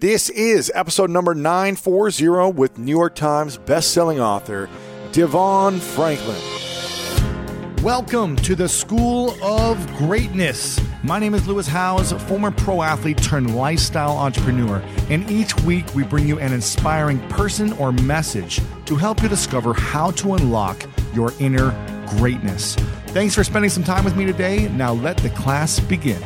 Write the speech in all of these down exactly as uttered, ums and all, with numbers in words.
This is episode number nine forty with New York Times bestselling author DeVon Franklin. Welcome to the School of Greatness. My name is Lewis Howes, former pro athlete turned lifestyle entrepreneur, and each week we bring you an inspiring person or message to help you discover how to unlock your inner greatness. Thanks for spending some time with me today. Now let the class begin.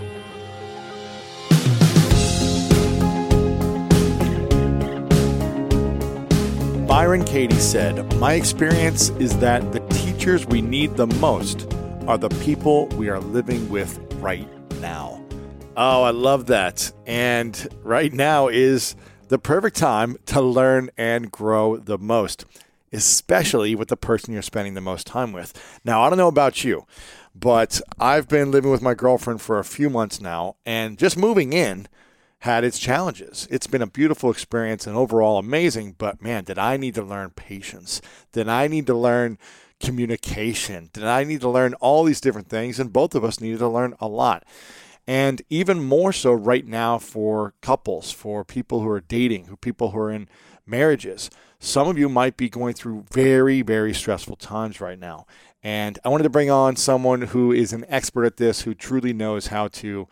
Byron Katie said, "My experience is that the teachers we need the most are the people we are living with right now." Oh, I love that. And right now is the perfect time to learn and grow the most, especially with the person you're spending the most time with. Now, I don't know about you, but I've been living with my girlfriend for a few months now, and just moving in had its challenges. It's been a beautiful experience and overall amazing, but man, did I need to learn patience? Did I need to learn communication? Did I need to learn all these different things? And both of us needed to learn a lot. And even more so right now for couples, for people who are dating, who people who are in marriages. Some of you might be going through very, very stressful times right now. And I wanted to bring on someone who is an expert at this, who truly knows how to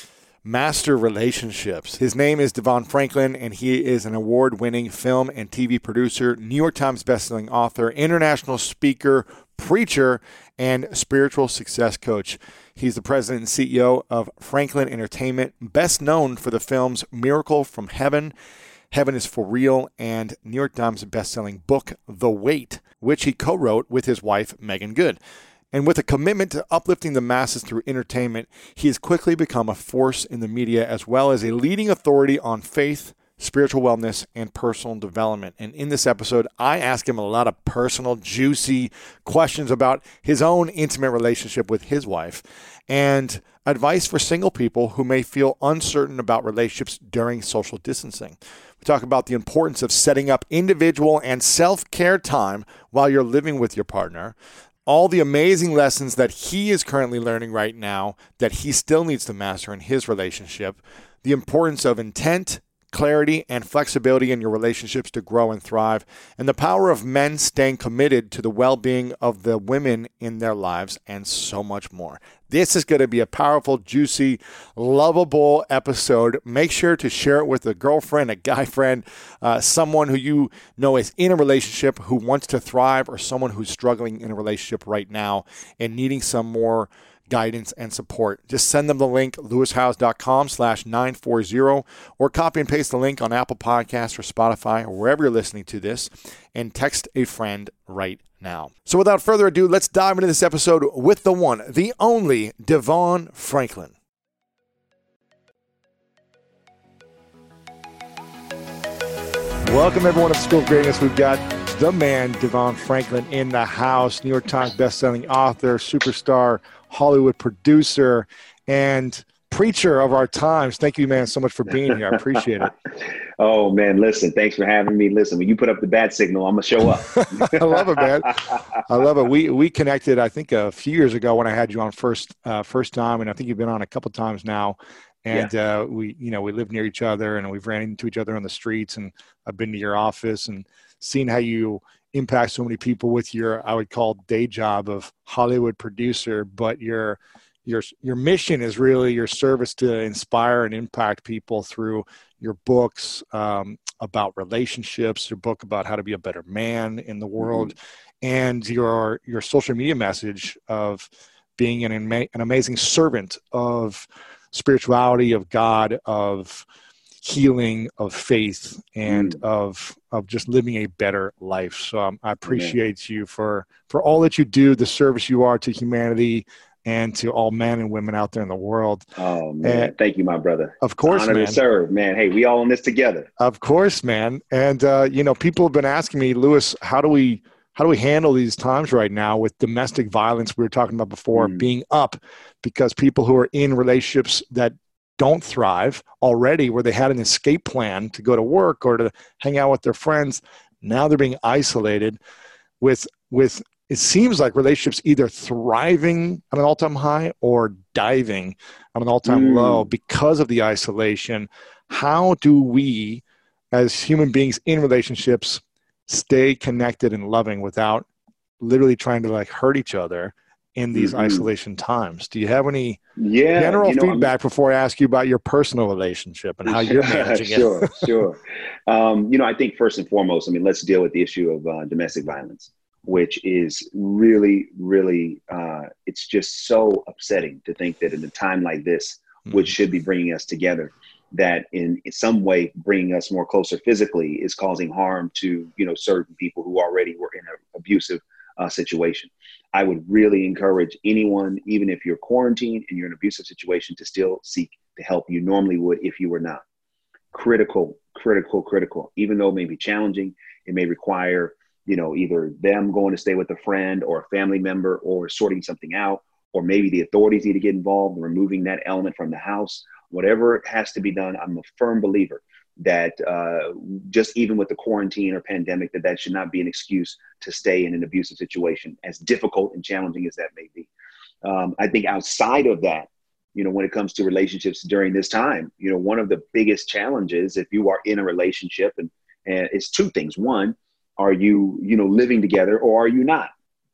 master relationships. His name is DeVon Franklin, and he is an award-winning film and T V producer, New York Times bestselling author, international speaker, preacher, and spiritual success coach. He's the president and C E O of Franklin Entertainment, best known for the films Miracle from Heaven, Heaven is for Real, and New York Times bestselling book, The Wait, which he co-wrote with his wife, Megan Good. And with a commitment to uplifting the masses through entertainment, he has quickly become a force in the media as well as a leading authority on faith, spiritual wellness, and personal development. And in this episode, I ask him a lot of personal, juicy questions about his own intimate relationship with his wife and advice for single people who may feel uncertain about relationships during social distancing. We talk about the importance of setting up individual and self-care time while you're living with your partner, all the amazing lessons that he is currently learning right now that he still needs to master in his relationship, the importance of intent, clarity, and flexibility in your relationships to grow and thrive, and the power of men staying committed to the well-being of the women in their lives, and so much more. This is going to be a powerful, juicy, lovable episode. Make sure to share it with a girlfriend, a guy friend, uh, someone who you know is in a relationship who wants to thrive, or someone who's struggling in a relationship right now and needing some more guidance and support. Just send them the link, lewishowes.com slash 940, or copy and paste the link on Apple Podcasts or Spotify or wherever you're listening to this, and text a friend right now. So without further ado, let's dive into this episode with the one, the only DeVon Franklin. Welcome everyone to the School of Greatness. We've got the man, DeVon Franklin, in the house, New York Times bestselling author, superstar, Hollywood producer, and preacher of our times. Thank you, man, so much for being here. I appreciate it. Oh, man, listen, thanks for having me. Listen, when you put up the bat signal, I'm going to show up. I love it, man. I love it. We we connected, I think, a few years ago when I had you on first uh, first time, and I think you've been on a couple times now. And yeah. uh, we, you know, we live near each other, and we've ran into each other on the streets, and I've been to your office and seen how you impact so many people with your, I would call, day job of Hollywood producer, but your your your mission is really your service to inspire and impact people through your books um, about relationships, your book about how to be a better man in the world, mm-hmm. and your your social media message of being an ama- an amazing servant of spirituality, of God, of healing, of faith, and mm. of of just living a better life. So um, I appreciate Amen. you for for all that you do, the service you are to humanity and to all men and women out there in the world. Oh man, and thank you, my brother. Of course, honor man. to serve, man. Hey, we all in this together. Of course, man. And uh, you know, people have been asking me, Lewis, how do we how do we handle these times right now with domestic violence we were talking about before mm. being up, because people who are in relationships that don't thrive already, where they had an escape plan to go to work or to hang out with their friends, now they're being isolated with with it seems like relationships either thriving at an all-time high or diving at an all-time mm. low because of the isolation. how do we as human beings in relationships stay connected and loving without literally trying to like hurt each other in these mm-hmm. isolation times? Do you have any yeah, general you know, feedback I'm, before I ask you about your personal relationship and how you're managing sure, it? Sure, sure. Um, you know, I think first and foremost, I mean, let's deal with the issue of uh, domestic violence, which is really, really, uh, it's just so upsetting to think that in a time like this, mm-hmm. which should be bringing us together, that in, in some way bringing us more closer physically is causing harm to, you know, certain people who already were in an abusive uh, situation. I would really encourage anyone, even if you're quarantined and you're in an abusive situation, to still seek the help you normally would if you were not. Critical, critical, critical. Even though it may be challenging, it may require, you know, either them going to stay with a friend or a family member or sorting something out, or maybe the authorities need to get involved in removing that element from the house. Whatever has to be done, I'm a firm believer that uh, just even with the quarantine or pandemic, that that should not be an excuse to stay in an abusive situation, as difficult and challenging as that may be. Um, I think outside of that, you know, when it comes to relationships during this time, you know, one of the biggest challenges, if you are in a relationship, and, and it's two things. One, are you, you know, living together or are you not?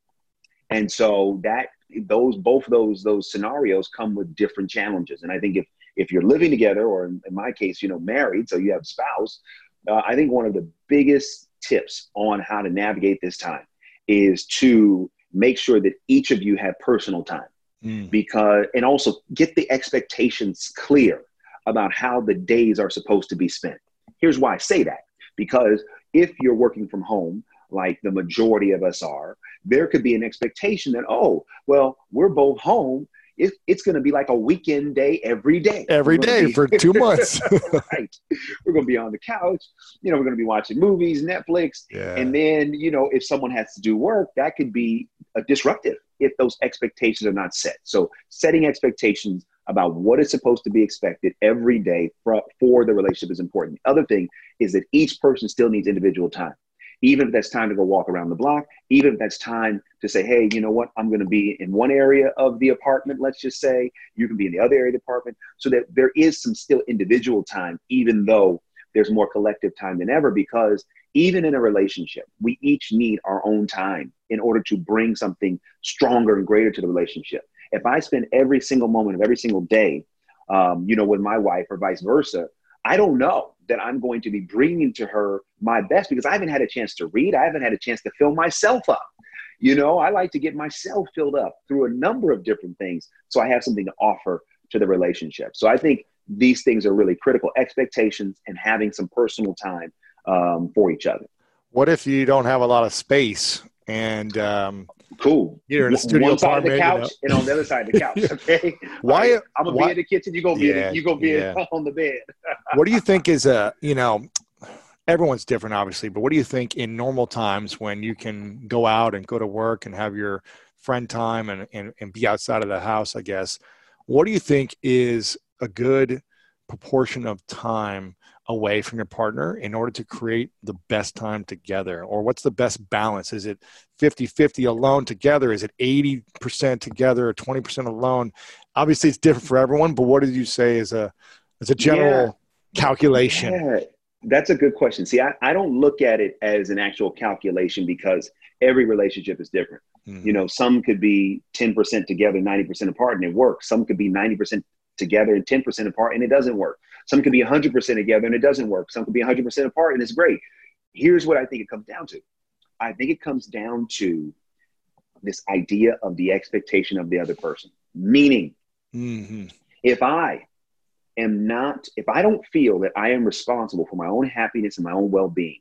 And so that those both those those scenarios come with different challenges. And I think if if you're living together, or in, in my case, you know, married, so you have a spouse, uh, I think one of the biggest tips on how to navigate this time is to make sure that each of you have personal time, mm. because, and also get the expectations clear about how the days are supposed to be spent. Here's why I say that, because if you're working from home, like the majority of us are, there could be an expectation that, oh, well, we're both home. It, it's going to be like a weekend day every day. Every day be, for two months. Right. We're going to be on the couch. You know, we're going to be watching movies, Netflix. Yeah. And then, you know, if someone has to do work, that could be a disruptive if those expectations are not set. So setting expectations about what is supposed to be expected every day for, for the relationship is important. The other thing is that each person still needs individual time. Even if that's time to go walk around the block, even if that's time to say, hey, you know what, I'm going to be in one area of the apartment, let's just say, you can be in the other area of the apartment, so that there is some still individual time, even though there's more collective time than ever, because even in a relationship, we each need our own time in order to bring something stronger and greater to the relationship. If I spend every single moment of every single day, um, you know, with my wife or vice versa, I don't know that I'm going to be bringing to her my best, because I haven't had a chance to read. I haven't had a chance to fill myself up. You know, I like to get myself filled up through a number of different things, so I have something to offer to the relationship. So I think these things are really critical: expectations and having some personal time um, for each other. What if you don't have a lot of space and um, cool. You're in a studio One side of the couch, you know? and on the other side of the couch. Okay. Why? Right, I'm gonna why, be in the kitchen. You gonna be yeah, in, you gonna be yeah. in, on the bed. What do you think is a you know? Everyone's different, obviously, but what do you think in normal times when you can go out and go to work and have your friend time and, and, and be outside of the house, I guess, what do you think is a good proportion of time away from your partner in order to create the best time together? Or what's the best balance? Is it fifty-fifty alone together? Is it eighty percent together or twenty percent alone? Obviously, it's different for everyone, but what did you say is a, as a general yeah. calculation? Yeah. That's a good question. See, I, I don't look at it as an actual calculation, because every relationship is different. Mm-hmm. You know, some could be ten percent together, ninety percent apart, and it works. Some could be ninety percent together and ten percent apart, and it doesn't work. Some could be one hundred percent together and it doesn't work. Some could be one hundred percent apart and it's great. Here's what I think it comes down to. I think it comes down to this idea of the expectation of the other person. Meaning, mm-hmm. if I am not, if I don't feel that I am responsible for my own happiness and my own well-being,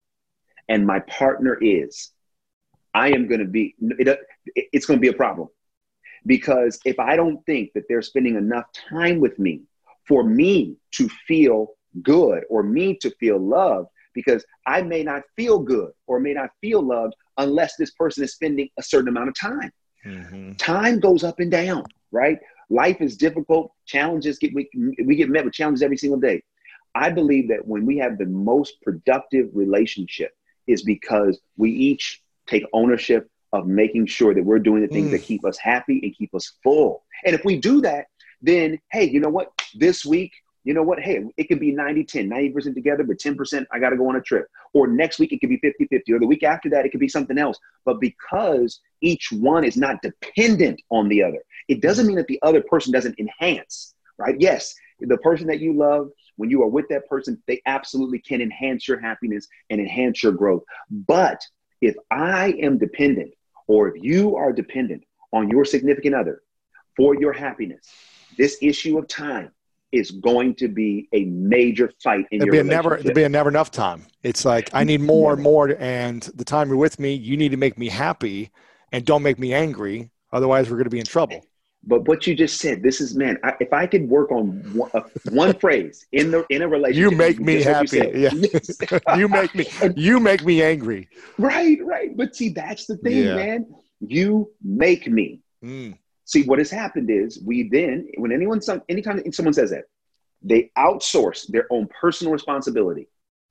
and my partner is, I am going to be, it, it's going to be a problem. Because if I don't think that they're spending enough time with me for me to feel good or me to feel loved, because I may not feel good or may not feel loved unless this person is spending a certain amount of time. Mm-hmm. Time goes up and down, right? Life is difficult. Challenges get, we, we get met with challenges every single day. I believe that when we have the most productive relationship is because we each take ownership of making sure that we're doing the things mm. that keep us happy and keep us full. And if we do that, then, hey, you know what? This week, You know what? Hey, it could be ninety ten, ninety percent together, but ten percent I got to go on a trip. Or next week, it could be fifty fifty. Or the week after that, it could be something else. But because each one is not dependent on the other, it doesn't mean that the other person doesn't enhance, right? Yes, the person that you love, when you are with that person, they absolutely can enhance your happiness and enhance your growth. But if I am dependent, or if you are dependent on your significant other for your happiness, this issue of time is going to be a major fight in There'd your be a never, relationship. there'd be a never enough time. It's like, I need more and more. And the time you're with me, you need to make me happy and don't make me angry. Otherwise, we're going to be in trouble. But what you just said, this is, man, I, if I could work on one, uh, one phrase in the in a relationship. You make me happy. You, yeah. you make me, you make me angry. Right, right. But see, that's the thing, yeah. man. You make me. Mm. See, what has happened is we then, when anyone, some, anytime someone says that, they outsource their own personal responsibility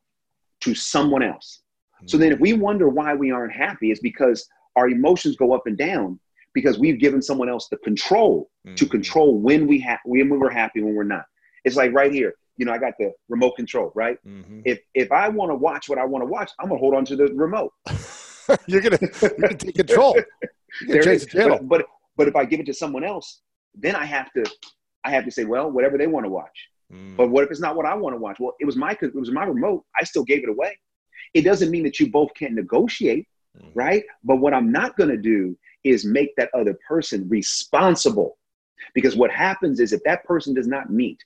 to someone else. Mm. So then if we wonder why we aren't happy, it's because our emotions go up and down because we've given someone else the control mm. to control when we have, when we're happy, when we're not. It's like right here, you know, I got the remote control, right? Mm-hmm. If if I want to watch what I want to watch, I'm gonna hold on to the remote. you're gonna, you're gonna take control. You're there it is. The channel. But, but But if I give it to someone else, then I have to, I have to say, well, whatever they want to watch. Mm. But what if it's not what I want to watch? Well, it was my, it was my remote. I still gave it away. It doesn't mean that you both can't negotiate, mm. right? But what I'm not going to do is make that other person responsible, because what happens is if that person does not meet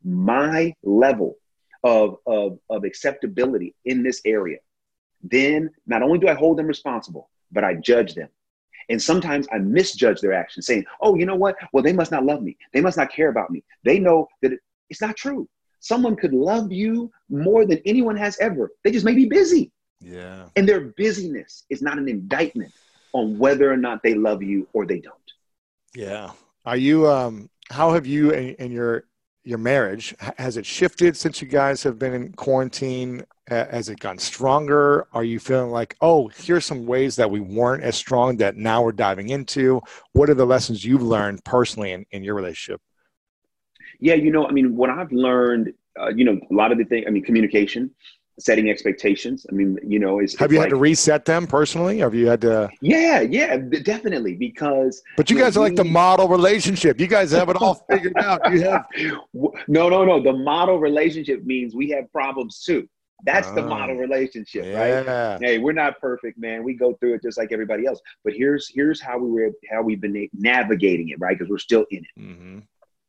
my level of of of acceptability in this area, then not only do I hold them responsible, but I judge them. And sometimes I misjudge their actions, saying, oh, you know what? Well, they must not love me. They must not care about me. They know that it, it's not true. Someone could love you more than anyone has ever. They just may be busy. Yeah. And their busyness is not an indictment on whether or not they love you or they don't. Yeah. Are you, um, how have you in, in your, your marriage, has it shifted since you guys have been in quarantine? Has it gotten stronger? Are you feeling like, oh, here's some ways that we weren't as strong that now we're diving into? What are the lessons you've learned personally in, in your relationship? Yeah, you know, I mean, what I've learned, uh, you know, a lot of the things, I mean, communication, setting expectations. I mean, you know, is have you like, had to reset them personally? Have you had to? Yeah, yeah, definitely. Because but you, you guys know, are like we, the model relationship. You guys have it all figured out. You have no, no, no. The model relationship means we have problems too. That's oh, the model relationship, yeah. right? Hey, we're not perfect, man. We go through it just like everybody else. But here's here's how we were how we've been navigating it, right? Because we're still in it. Mm-hmm.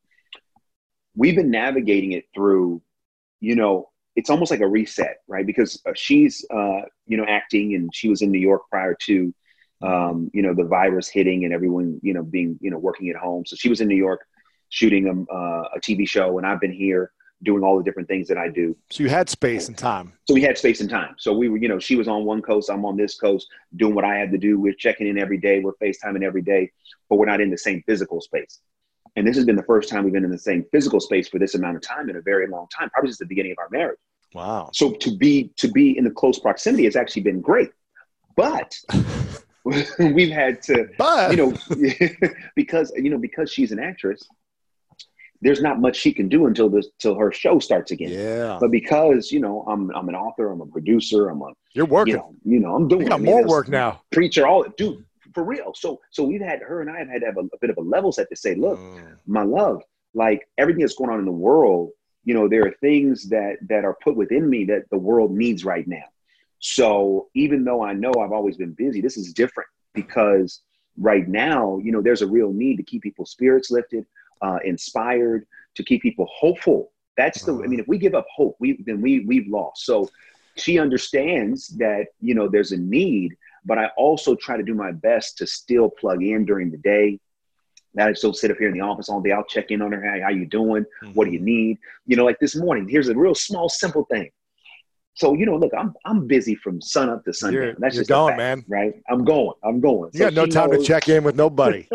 We've been navigating it through, you know, it's almost like a reset, right? Because uh, she's, uh, you know, acting, and she was in New York prior to, um, you know, the virus hitting and everyone, you know, being, you know, working at home. So she was in New York shooting a, uh, a T V show, and I've been here doing all the different things that I do. So you had space and time. So we had space and time. So we were, you know, she was on one coast, I'm on this coast, doing what I had to do. We're checking in every day. We're FaceTiming every day, but we're not in the same physical space. And this has been the first time we've been in the same physical space for this amount of time in a very long time, probably since the beginning of our marriage. Wow. So to be, to be in the close proximity has actually been great, but we've had to, but. you know, because, you know, because she's an actress, there's not much she can do until this, till her show starts again. Yeah. But because, you know, I'm, I'm an author, I'm a producer, I'm a, you're working, you know, you know I'm doing, you got I mean, more work now. Preacher, all dude, for real. So, so we've had, her and I have had to have a, a bit of a level set to say, look, mm. my love, like everything that's going on in the world, you know, there are things that, that are put within me that the world needs right now. So even though I know I've always been busy, this is different because right now, you know, there's a real need to keep people's spirits lifted, uh, inspired, to keep people hopeful. That's the, uh-huh. I mean, if we give up hope, we, then we, we've lost. So she understands that, you know, there's a need, but I also try to do my best to still plug in during the day. I still sit up here in the office all day. I'll check in on her. Hey, how you doing? Mm-hmm. What do you need? You know, like this morning, here's a real small, simple thing. So, you know, look, I'm I'm busy from sun up to sundown. You're, That's you're just going, a fact, man. Right? I'm going. I'm going. You so got no time knows. to check in with nobody.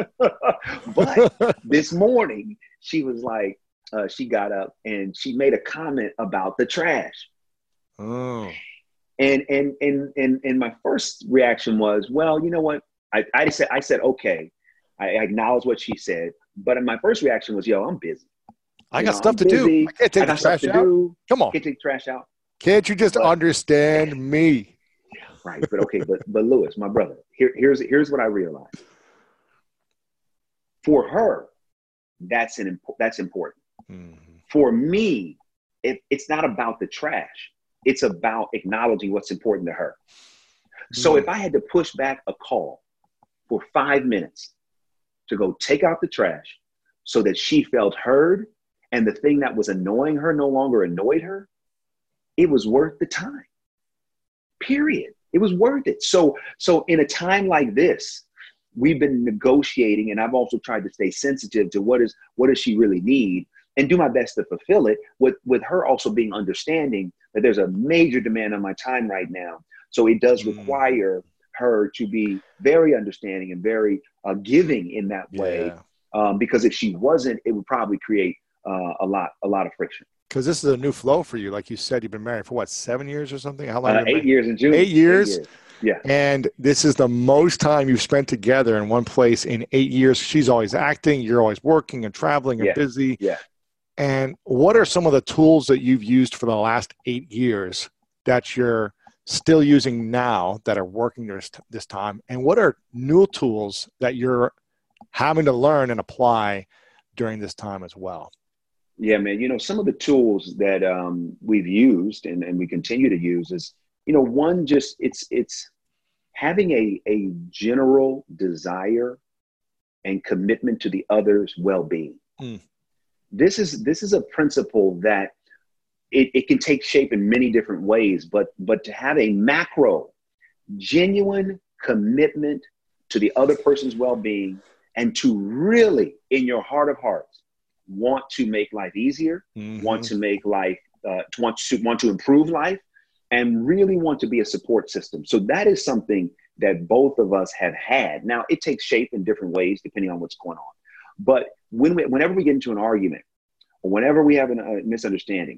But this morning, she was like, uh, she got up and she made a comment about the trash. Oh. And and and and and my first reaction was, well, you know what? I, I said, I said, okay. I acknowledge what she said, but my first reaction was, yo, I'm busy. I You got know, stuff I'm to busy. do. I can't take I the got stuff trash to out. do. Come on. Can't take the trash out. Can't you just But, understand me? right. But okay. But but Lewis, my brother, here, here's here's what I realized. For her, that's an imp- that's important. Mm-hmm. For me, it, it's not about the trash. It's about acknowledging what's important to her. So Mm. if I had to push back a call for five minutes to go take out the trash so that she felt heard and the thing that was annoying her no longer annoyed her, it was worth the time. Period. It was worth it. So, so in a time like this, we've been negotiating, and I've also tried to stay sensitive to what is what does she really need and do my best to fulfill it, with, with her also being understanding that there's a major demand on my time right now. So it does require mm. her to be very understanding and very uh, giving in that way. Yeah. Um, because if she wasn't, it would probably create uh, a lot, a lot of friction. Because this is a new flow for you. Like you said, you've been married for what, seven years or something? How long? Uh, have you been eight years in June. Eight years? Eight years. Yeah. And this is the most time you've spent together in one place in eight years. She's always acting. You're always working and traveling and yeah. busy. Yeah. And what are some of the tools that you've used for the last eight years that you're still using now that are working this, this time? And what are new tools that you're having to learn and apply during this time as well? Yeah, man. You know, some of the tools that um, we've used and, and we continue to use is, you know, one, just it's it's having a, a general desire and commitment to the other's well-being. Mm. This is this is a principle that it, it can take shape in many different ways, but but to have a macro, genuine commitment to the other person's well-being and to really, in your heart of hearts, want to make life easier, mm-hmm. want to make life, uh, to want to want to improve life, and really want to be a support system. So that is something that both of us have had. Now, it takes shape in different ways depending on what's going on. But when we, whenever we get into an argument, or whenever we have an, a misunderstanding,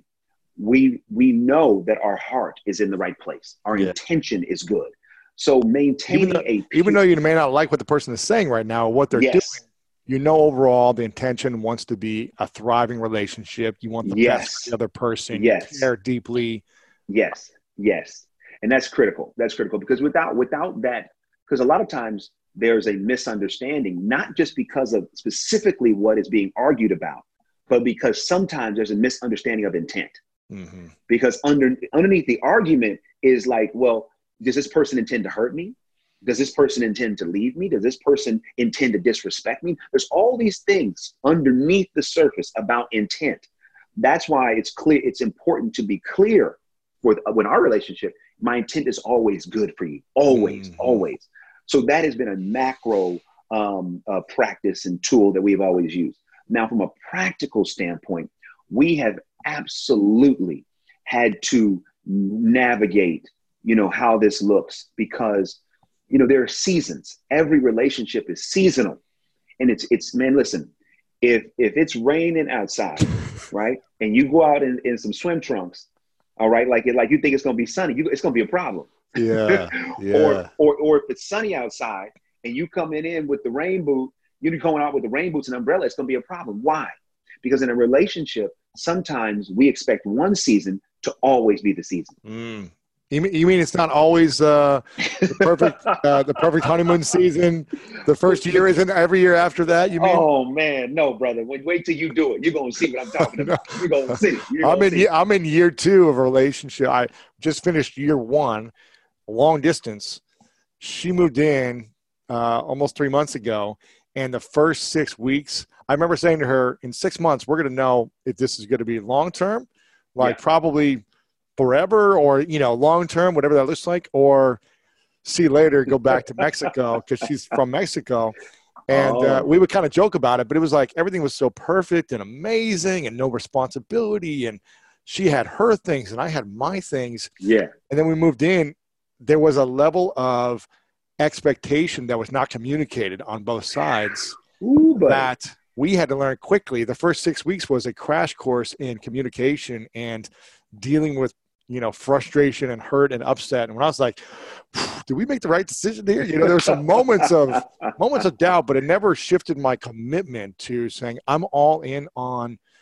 we we know that our heart is in the right place. Our yeah. intention is good. So maintaining even though, a even though you may not like what the person is saying right now, or what they're yes. doing, you know, overall the intention wants to be a thriving relationship. You want the yes. best for the other person. Yes. You care deeply. Yes. Yes. And that's critical. That's critical because without without that, because a lot of times there's a misunderstanding, not just because of specifically what is being argued about, but because sometimes there's a misunderstanding of intent. Mm-hmm. Because under underneath the argument is like, well, does this person intend to hurt me? Does this person intend to leave me? Does this person intend to disrespect me? There's all these things underneath the surface about intent. That's why it's clear. It's important to be clear with when our relationship, my intent is always good for you. Always, mm-hmm. always. So that has been a macro um, uh, practice and tool that we've always used. Now, from a practical standpoint, we have absolutely had to navigate, you know, how this looks because, you know, there are seasons. Every relationship is seasonal. And it's, it's man, listen, if if it's raining outside, right, and you go out in, in some swim trunks, all right, like, like you think it's going to be sunny, you, it's going to be a problem. Yeah, yeah. or, or, or if it's sunny outside and you coming in with the rain boot, you're going out with the rain boots and umbrella, it's going to be a problem. Why? Because in a relationship, sometimes we expect one season to always be the season. Mm. You mean, you mean it's not always uh, the perfect uh, the perfect honeymoon season? The first year isn't every year after that, you mean? Oh, man, no, brother. Wait, wait till you do it. You're going to see what I'm talking about. You're going to see. You're I'm, in, see. I'm in year two of a relationship. I just finished year one, long distance. She moved in uh, almost three months ago. And the first six weeks, I remember saying to her, in six months, we're going to know if this is going to be long-term, like yeah. probably forever or, you know, long-term, whatever that looks like, or see you later, go back to Mexico because she's from Mexico. And oh. uh, we would kind of joke about it, but it was like everything was so perfect and amazing and no responsibility. And she had her things and I had my things. Yeah. And then we moved in. There was a level of expectation that was not communicated on both sides. Ooh, that we had to learn quickly. The first six weeks was a crash course in communication and dealing with, you know, frustration and hurt and upset. And when I was like, did we make the right decision here? You know, there were some moments of moments of doubt, but it never shifted my commitment to saying I'm all in on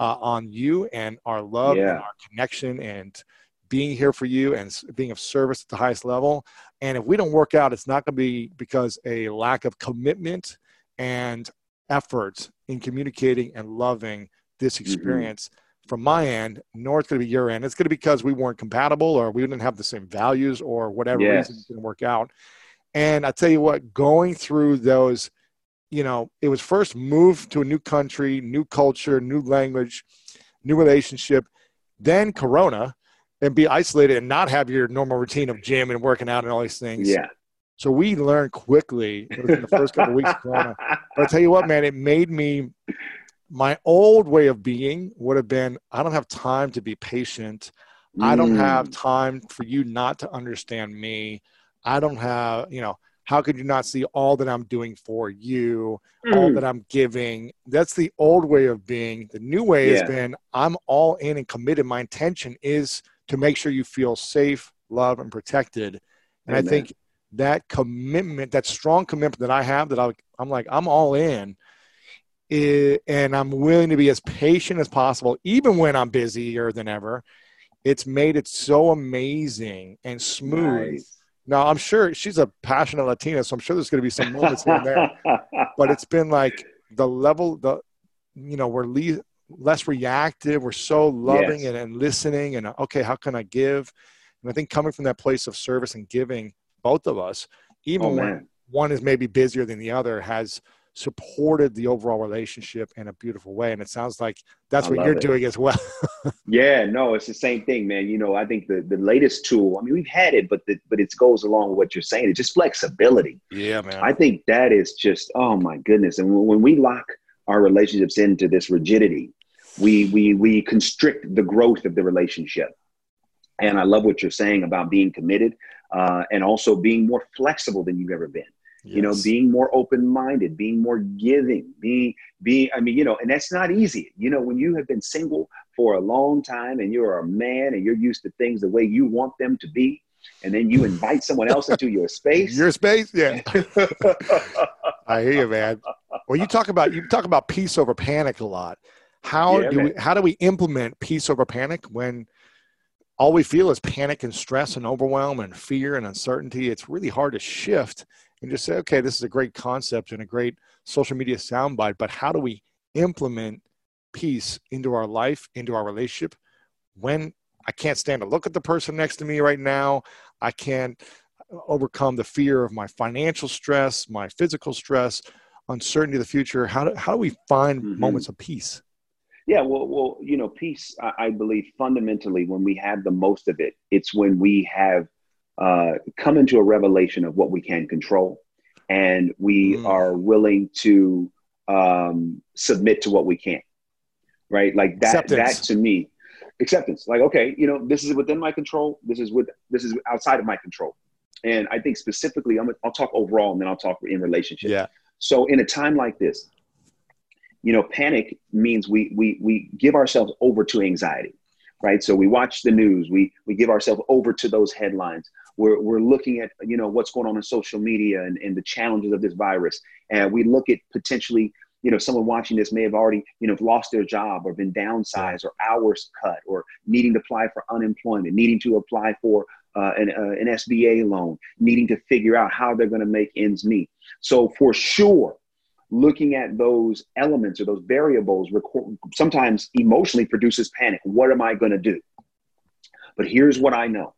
uh, on you and our love and Yeah. our connection and being here for you and being of service at the highest level. And if we don't work out, it's not going to be because a lack of commitment and effort in communicating and loving this experience mm-hmm. from my end, nor it's going to be your end. It's going to be because we weren't compatible or we didn't have the same values or whatever yes. reason it didn't work out. And I tell you what, going through those, you know, it was first move to a new country, new culture, new language, new relationship, then Corona, and be isolated and not have your normal routine of gym and working out and all these things. Yeah. So we learned quickly within the first couple of weeks of Corona. But I tell you what, man, it made me, my old way of being would have been, I don't have time to be patient. Mm. I don't have time for you not to understand me. I don't have, you know, how could you not see all that I'm doing for you, mm. all that I'm giving? That's the old way of being. The new way yeah. has been, I'm all in and committed. My intention is to make sure you feel safe, loved, and protected. And Amen. I think that commitment, that strong commitment that I have, that I, I'm like, I'm all in, is, and I'm willing to be as patient as possible, even when I'm busier than ever. It's made it so amazing and smooth. Nice. Now, I'm sure she's a passionate Latina, so I'm sure there's going to be some moments here and there. But it's been like the level, the you know, we're le- less reactive. We're so loving yes. and, and listening and, okay, how can I give? And I think coming from that place of service and giving, both of us, even oh, when one is maybe busier than the other, has supported the overall relationship in a beautiful way. And it sounds like that's I what you're it. doing as well. Yeah, no, it's the same thing, man. You know, I think the, the latest tool, I mean, we've had it, but the, but it goes along with what you're saying. It's just flexibility. Yeah, man. I think that is just, oh my goodness. And when, when we lock our relationships into this rigidity, we, we, we constrict the growth of the relationship. And I love what you're saying about being committed uh, and also being more flexible than you've ever been. Yes. You know, being more open-minded, being more giving, being, being, I mean, you know, and that's not easy. You know, when you have been single for a long time and you're a man and you're used to things the way you want them to be, and then you invite someone else into your space. Your space? Yeah. I hear you, man. Well, you talk about, you talk about peace over panic a lot. How yeah, do man. we, how do we implement peace over panic when all we feel is panic and stress and overwhelm and fear and uncertainty? It's really hard to shift and just say, okay, this is a great concept and a great social media soundbite, but how do we implement peace into our life, into our relationship, when I can't stand to look at the person next to me right now? I can't overcome the fear of my financial stress, my physical stress, uncertainty of the future. How do, how do we find mm-hmm. moments of peace? Yeah, well, well, you know, peace, I, I believe fundamentally when we have the most of it, it's when we have uh, come into a revelation of what we can control, and we mm. are willing to um, submit to what we can't, right? Like that, acceptance. that to me, acceptance, like, okay, you know, this is within my control. This is with, this is outside of my control. And I think specifically, I'm, I'll talk overall and then I'll talk in relationship. Yeah. So in a time like this, you know, panic means we, we, we give ourselves over to anxiety, right? So we watch the news, we, we give ourselves over to those headlines. We're, we're looking at, you know, what's going on in social media and, and the challenges of this virus. And we look at potentially, you know, someone watching this may have already, you know, lost their job or been downsized or hours cut or needing to apply for unemployment, needing to apply for uh, an, uh, an S B A loan, needing to figure out how they're going to make ends meet. So for sure, looking at those elements or those variables record, sometimes emotionally produces panic. What am I going to do? But here's what I know.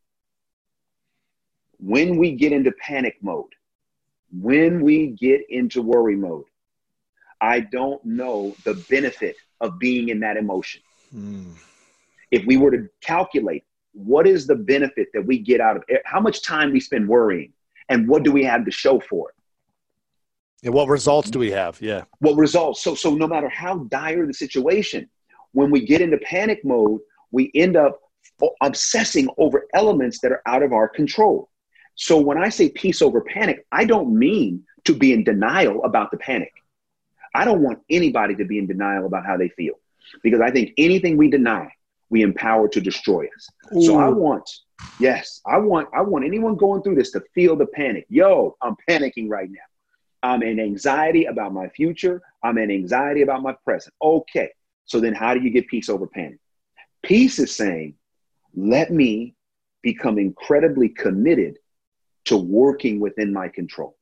When we get into panic mode, when we get into worry mode, I don't know the benefit of being in that emotion. Hmm. If we were to calculate what is the benefit that we get out of it, how much time we spend worrying, and what do we have to show for it? And what results do we have? Yeah. What results? So, so no matter how dire the situation, when we get into panic mode, we end up obsessing over elements that are out of our control. So when I say peace over panic, I don't mean to be in denial about the panic. I don't want anybody to be in denial about how they feel, because I think anything we deny, we empower to destroy us. Ooh. So I want, yes, I want, I want anyone going through this to feel the panic. Yo, I'm panicking right now. I'm in anxiety about my future. I'm in anxiety about my present. Okay. So then how do you get peace over panic? Peace is saying, let me become incredibly committed to working within my control.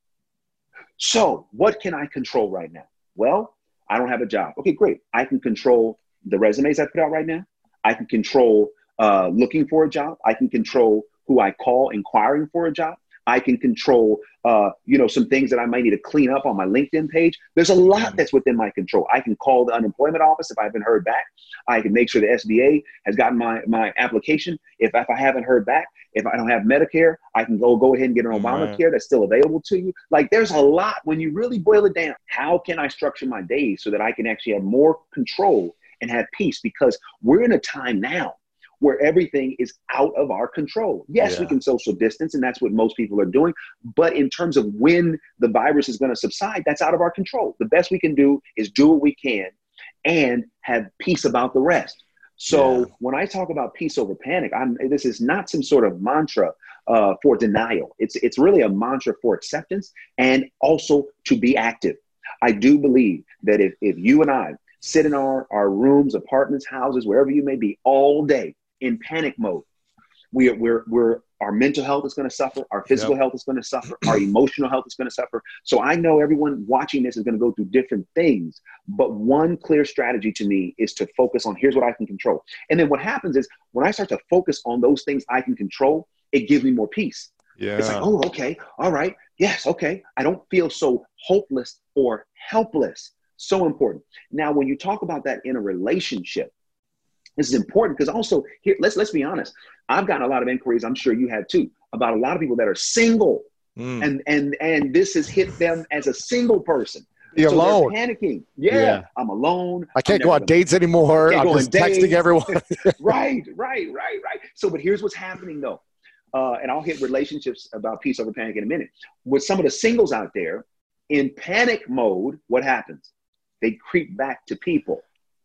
So what can I control right now? Well, I don't have a job. Okay, great. I can control the resumes I put out right now. I can control uh, looking for a job. I can control who I call inquiring for a job. I can control, uh, you know, some things that I might need to clean up on my LinkedIn page. There's a lot that's within my control. I can call the unemployment office if I haven't heard back. I can make sure the S B A has gotten my, my application. If, if I haven't heard back, if I don't have Medicare, I can go, go ahead and get an Obamacare right. that's still available to you. Like there's a lot when you really boil it down. How can I structure my days so that I can actually have more control and have peace? Because we're in a time now where everything is out of our control. Yes, yeah. we can social distance, and that's what most people are doing. But in terms of when the virus is going to subside, that's out of our control. The best we can do is do what we can and have peace about the rest. So yeah. when I talk about peace over panic, I'm, this is not some sort of mantra uh, for denial. It's, it's really a mantra for acceptance and also to be active. I do believe that if, if you and I sit in our, our rooms, apartments, houses, wherever you may be all day, in panic mode, we are, we're, we're, our mental health is going to suffer. Our physical yep. health is going to suffer. Our emotional health is going to suffer. So I know everyone watching this is going to go through different things, but one clear strategy to me is to focus on here's what I can control. And then what happens is when I start to focus on those things I can control, it gives me more peace. Yeah. It's like, oh, okay. All right. Yes. Okay. I don't feel so hopeless or helpless. So important. Now, when you talk about that in a relationship, this is important because also here, let's let's be honest. I've gotten a lot of inquiries, I'm sure you have too, about a lot of people that are single, mm. and and and this has hit them as a single person. Be so alone, they're panicking. Yeah, yeah, I'm alone. I can't go on gonna, dates anymore. I'm just texting dates. everyone. right, right, right, right. So, but here's what's happening though, uh, and I'll hit relationships about peace over panic in a minute. With some of the singles out there in panic mode, what happens? They creep back to people.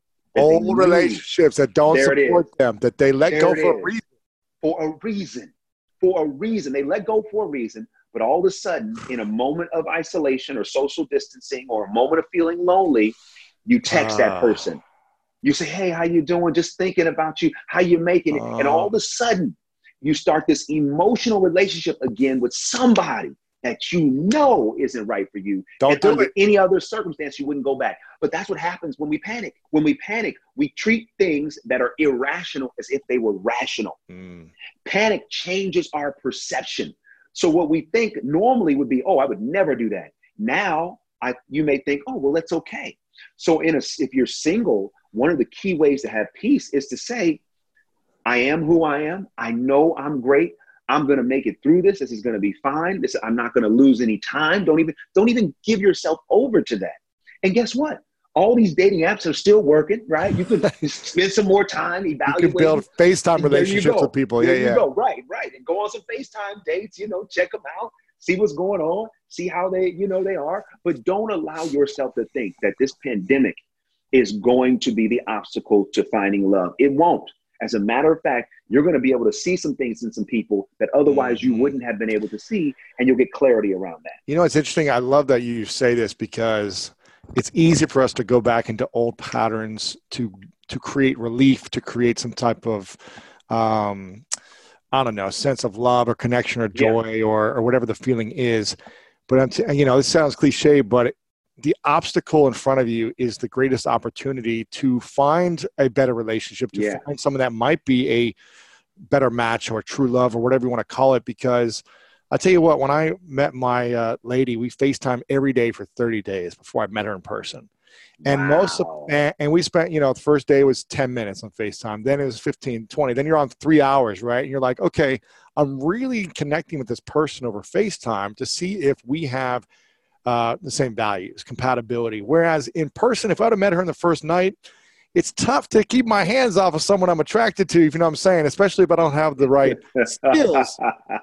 Old relationships that don't there support them, that they let there go for is. a reason. For a reason. For a reason. They let go for a reason, but all of a sudden, in a moment of isolation or social distancing or a moment of feeling lonely, you text uh, that person. You say, hey, how you doing? Just thinking about you. How you making it? Uh, and all of a sudden, you start this emotional relationship again with somebody that you know isn't right for you. Don't and do under it. Any other circumstance, you wouldn't go back. But that's what happens when we panic. When we panic, we treat things that are irrational as if they were rational. Mm. Panic changes our perception. So what we think normally would be, oh, I would never do that. Now, I, you may think, oh, well, that's okay. So in a, if you're single, one of the key ways to have peace is to say, I am who I am. I know I'm great. I'm going to make it through this. This is going to be fine. This, I'm not going to lose any time. Don't even, don't even give yourself over to that. And guess what? All these dating apps are still working, right? You could spend some more time evaluating. You can build FaceTime relationships with people. There yeah, you yeah. go. Right, right. And go on some FaceTime dates, you know, check them out, see what's going on, see how they, you know, they are. But don't allow yourself to think that this pandemic is going to be the obstacle to finding love. It won't. As a matter of fact, you're going to be able to see some things in some people that otherwise you wouldn't have been able to see, and you'll get clarity around that. You know, it's interesting. I love that you say this because it's easy for us to go back into old patterns to to create relief, to create some type of, um, I don't know, sense of love or connection or joy yeah. or or whatever the feeling is. But I'm t- you know, this sounds cliche, but it, the obstacle in front of you is the greatest opportunity to find a better relationship, to yeah. find someone that might be a better match or true love or whatever you want to call it. Because I'll tell you what, when I met my uh, lady, we FaceTime every day for thirty days before I met her in person. And wow. most of, and, and we spent, you know, the first day was ten minutes on FaceTime. Then it was fifteen, twenty. Then you're on three hours, right? And you're like, okay, I'm really connecting with this person over FaceTime to see if we have Uh, the same values, compatibility. Whereas in person, if I'd have met her in the first night, it's tough to keep my hands off of someone I'm attracted to, if you know what I'm saying, especially if I don't have the right skills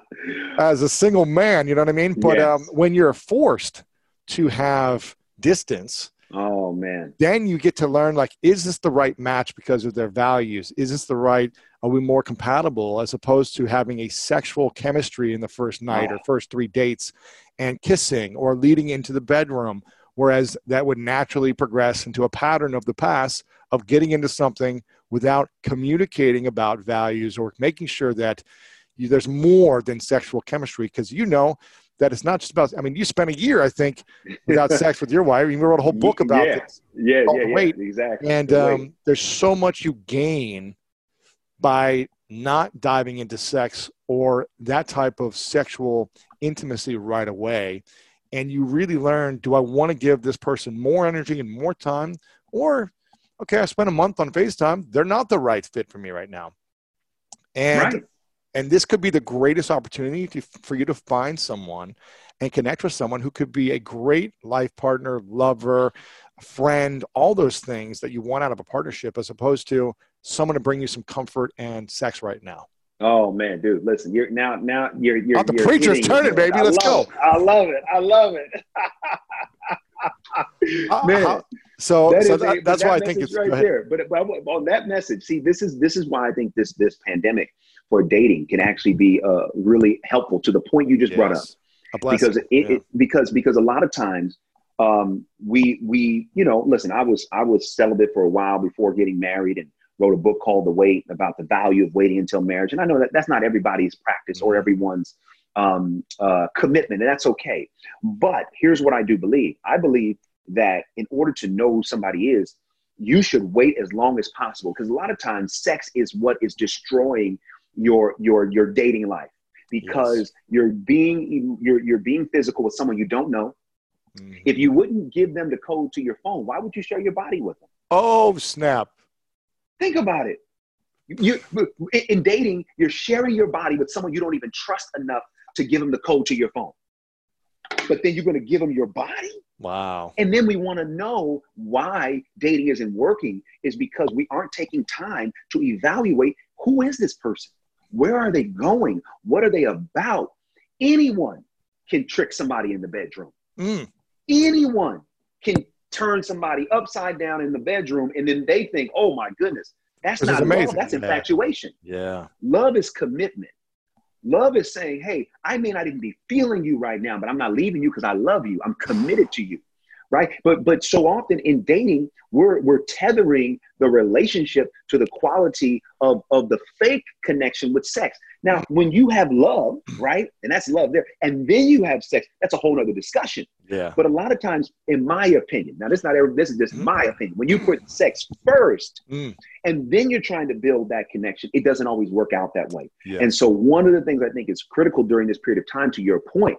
as a single man, you know what I mean? But yes. um, when you're forced to have distance, oh man, then you get to learn, like, is this the right match because of their values? Is this the right, are we more compatible, as opposed to having a sexual chemistry in the first night oh. or first three dates and kissing or leading into the bedroom, whereas that would naturally progress into a pattern of the past of getting into something without communicating about values or making sure that you, there's more than sexual chemistry, because you know that it's not just about, I mean, you spent a year, I think, without sex with your wife. You wrote a whole book about yeah. this. Yeah, yeah, yeah, weight. exactly. And um, there's so much you gain by not diving into sex or that type of sexual intimacy right away. And you really learn, do I want to give this person more energy and more time? Or, okay, I spent a month on FaceTime. They're not the right fit for me right now. And right. And this could be the greatest opportunity to, for you to find someone and connect with someone who could be a great life partner, lover, friend, all those things that you want out of a partnership, as opposed to someone to bring you some comfort and sex right now. Oh man, dude, listen, you're now, now you're, you're, oh, the you're preacher's turning, it, baby. I Let's go. It. I love it. I love it. Man, uh, so, that so is that, a, that's that why I think it's right there. But, but on that message, see, this is, this is why I think this, this pandemic for dating can actually be uh, really helpful to the point you just yes. brought up. A blessing. Because it, yeah. it because because a lot of times um, we we you know listen, I was I was celibate for a while before getting married, and wrote a book called The Wait, about the value of waiting until marriage. And I know that that's not everybody's practice or everyone's um, uh, commitment, and that's okay. But here's what I do believe. I believe that in order to know who somebody is, you should wait as long as possible, because a lot of times sex is what is destroying your your your dating life, because yes. you're being you're you're being physical with someone you don't know. Mm-hmm. If you wouldn't give them the code to your phone, why would you share your body with them? Oh, snap. Think about it. You, in dating, you're sharing your body with someone you don't even trust enough to give them the code to your phone. But then you're going to give them your body? Wow. And then we want to know why dating isn't working, is because we aren't taking time to evaluate, who is this person? Where are they going? What are they about? Anyone can trick somebody in the bedroom. Mm. Anyone can turn somebody upside down in the bedroom, and then they think, oh my goodness, that's this not love, that's yeah. infatuation. Yeah. Love is commitment. Love is saying, hey, I may not even be feeling you right now, but I'm not leaving you because I love you. I'm committed to you. Right. But but so often in dating, we're we're tethering the relationship to the quality of, of the fake connection with sex. Now, when you have love, right, and that's love there, and then you have sex, that's a whole other discussion. Yeah. But a lot of times, in my opinion, now this is not every, this is just my opinion. When you put sex first, mm. and then you're trying to build that connection, it doesn't always work out that way. Yeah. And so one of the things I think is critical during this period of time, to your point,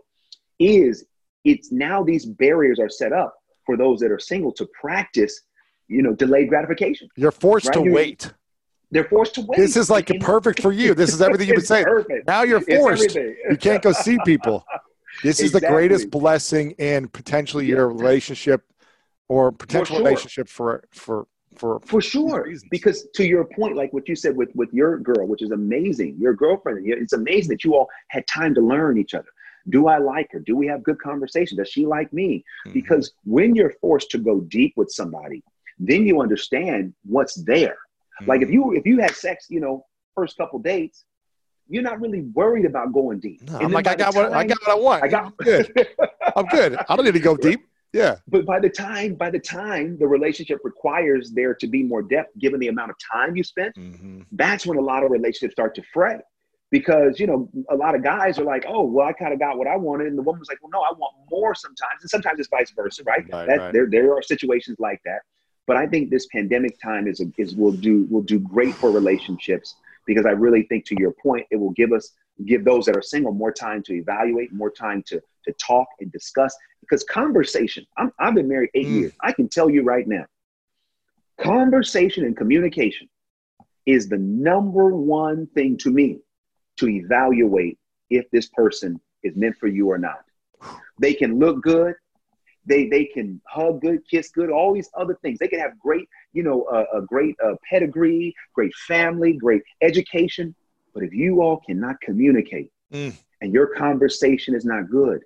is it's now these barriers are set up for those that are single to practice, you know, delayed gratification. You're forced right? to you're, wait. They're forced to wait. This is like and, perfect for you. This is everything you've been saying. Perfect. Now you're forced. You can't go see people. This is exactly. the greatest blessing in potentially your relationship or potential for sure. relationship for, for, for, for sure. Because to your point, like what you said with, with your girl, which is amazing, your girlfriend, it's amazing that you all had time to learn each other. Do I like her? Do we have good conversation? Does she like me? Mm-hmm. Because when you're forced to go deep with somebody, then you understand what's there. Mm-hmm. Like if you if you had sex, you know, first couple dates, you're not really worried about going deep. No, I'm like, I got time, what I got what I want. I got I'm good. I'm good. I don't need to go deep. Yeah. But by the time by the time the relationship requires there to be more depth, given the amount of time you spent, mm-hmm. that's when a lot of relationships start to fray. Because, you know, a lot of guys are like, oh, well, I kind of got what I wanted. And the woman's like, well, no, I want more sometimes. And sometimes it's vice versa, right? right, that, right. There there are situations like that. But I think this pandemic time is, a, is will do will do great for relationships, because I really think, to your point, it will give us, give those that are single more time to evaluate, more time to, to talk and discuss. Because conversation, I'm, I've been married eight mm. years. I can tell you right now, conversation and communication is the number one thing to me to evaluate if this person is meant for you or not. They can look good. They they can hug good, kiss good, all these other things. They can have great, you know, uh, a great uh, pedigree, great family, great education. But if you all cannot communicate mm. and your conversation is not good,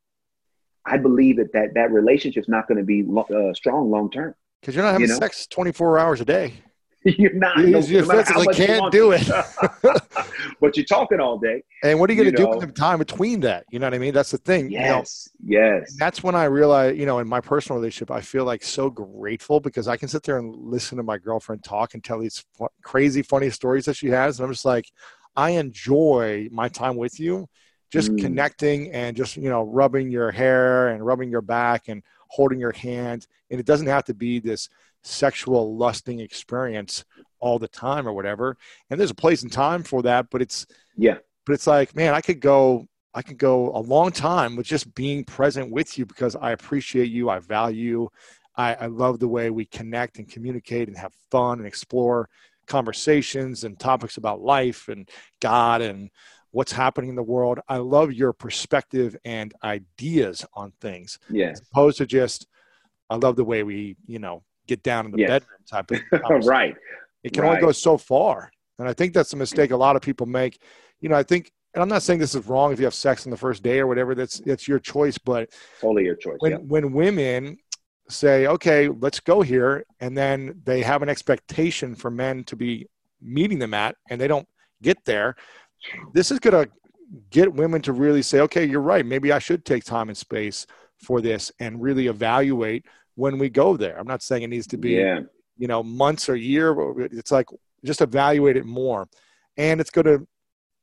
I believe that that, that relationship is not going to be lo- uh, strong long term. Because you're not having you know? sex twenty-four hours a day. You're not. You, No, you no matter how physically much you can't want do to. it. But you're talking all day. And what are you going You to do know. with the time between that? You know what I mean? That's the thing. You know, Yes. Yes. and that's when I realized, you know, in my personal relationship, I feel like so grateful because I can sit there and listen to my girlfriend talk and tell these fu- crazy, funny stories that she has. And I'm just like, I enjoy my time with you, just Mm. connecting and just, you know, rubbing your hair and rubbing your back and holding your hand. And it doesn't have to be this sexual lusting experience all the time or whatever. And there's a place and time for that, but it's, Yeah. but it's like, man, I could go, I could go a long time with just being present with you because I appreciate you. I value you. I, I love the way we connect and communicate and have fun and explore conversations and topics about life and God and what's happening in the world. I love your perspective and ideas on things. Yes. As opposed to just, I love the way we, you know, get down in the Yes. bedroom type of conversation. Right. It can Right. only go so far. And I think that's a mistake a lot of people make. You know, I think, and I'm not saying this is wrong if you have sex on the first day or whatever, that's, that's your choice. But Totally your choice. when, Yeah. when women say, okay, let's go here, and then they have an expectation for men to be meeting them at, and they don't get there, this is going to get women to really say, okay, you're right. Maybe I should take time and space for this and really evaluate when we go there. I'm not saying it needs to be, Yeah. you know, months or a year. But it's like, just evaluate it more. And it's going to,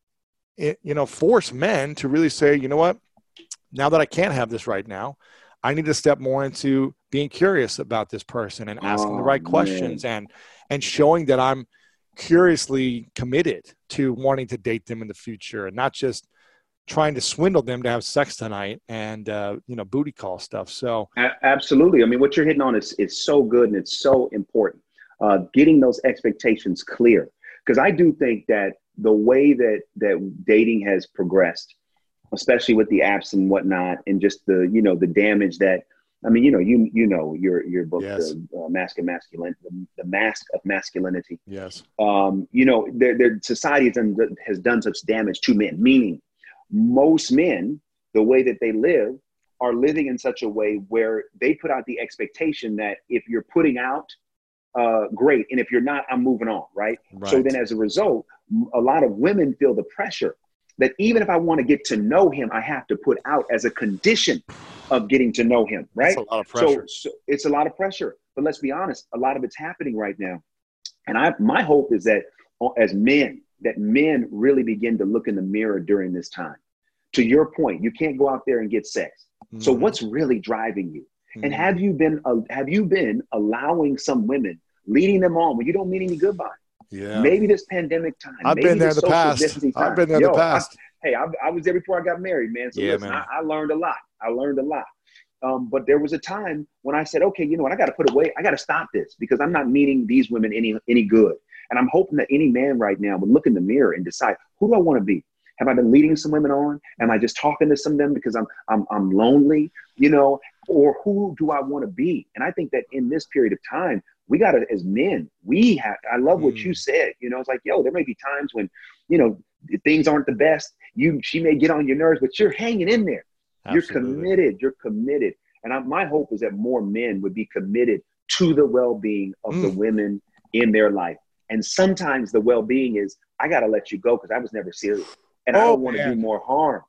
it, you know, force men to really say, you know what, now that I can't have this right now, I need to step more into being curious about this person and asking Oh, the right man. questions and, and showing that I'm curiously committed to wanting to date them in the future and not just trying to swindle them to have sex tonight and, uh, you know, booty call stuff. So A- absolutely. I mean, what you're hitting on is, is so good and it's so important. Uh, getting those expectations clear. Because I do think that the way that, that dating has progressed, especially with the apps and whatnot, and just the, you know, the damage that, I mean, you know, you, you know, your, your book, yes. the uh, Mask of Masculinity, the, the Mask of Masculinity. Yes. Um, you know, their, their society has done, has done such damage to men, meaning most men, the way that they live, are living in such a way where they put out the expectation that if you're putting out, uh, great. And if you're not, I'm moving on. Right? Right. So then as a result, a lot of women feel the pressure that even if I want to get to know him, I have to put out as a condition of getting to know him. Right? That's a lot of pressure. So, so it's a lot of pressure, but let's be honest, a lot of it's happening right now. And I, my hope is that as men, that men really begin to look in the mirror during this time. To your point, you can't go out there and get sex. Mm-hmm. So what's really driving you? Mm-hmm. And have you been uh, have you been allowing some women, leading them on when you don't mean any goodbye? Yeah. Maybe this pandemic time. I've maybe been there in the past. I've been there in Yo, the past. I, hey, I, I was there before I got married, man. So yeah, listen, man. I, I learned a lot. I learned a lot. Um, but there was a time when I said, okay, you know what? I got to put away. I got to stop this because I'm not meaning these women any any good. And I'm hoping that any man right now would look in the mirror and decide, who do I want to be? Have I been leading some women on? Am I just talking to some of them because I'm I'm I'm lonely, you know? Or who do I want to be? And I think that in this period of time, we got to, as men, we have, I love what mm. you said, you know, it's like, yo, there may be times when, you know, things aren't the best. You, she may get on your nerves, but you're hanging in there. Absolutely. You're committed. You're committed. And I, my hope is that more men would be committed to the well-being of mm. the women in their life. And sometimes the well-being is, I got to let you go because I was never serious. And oh, I don't want to do more harm.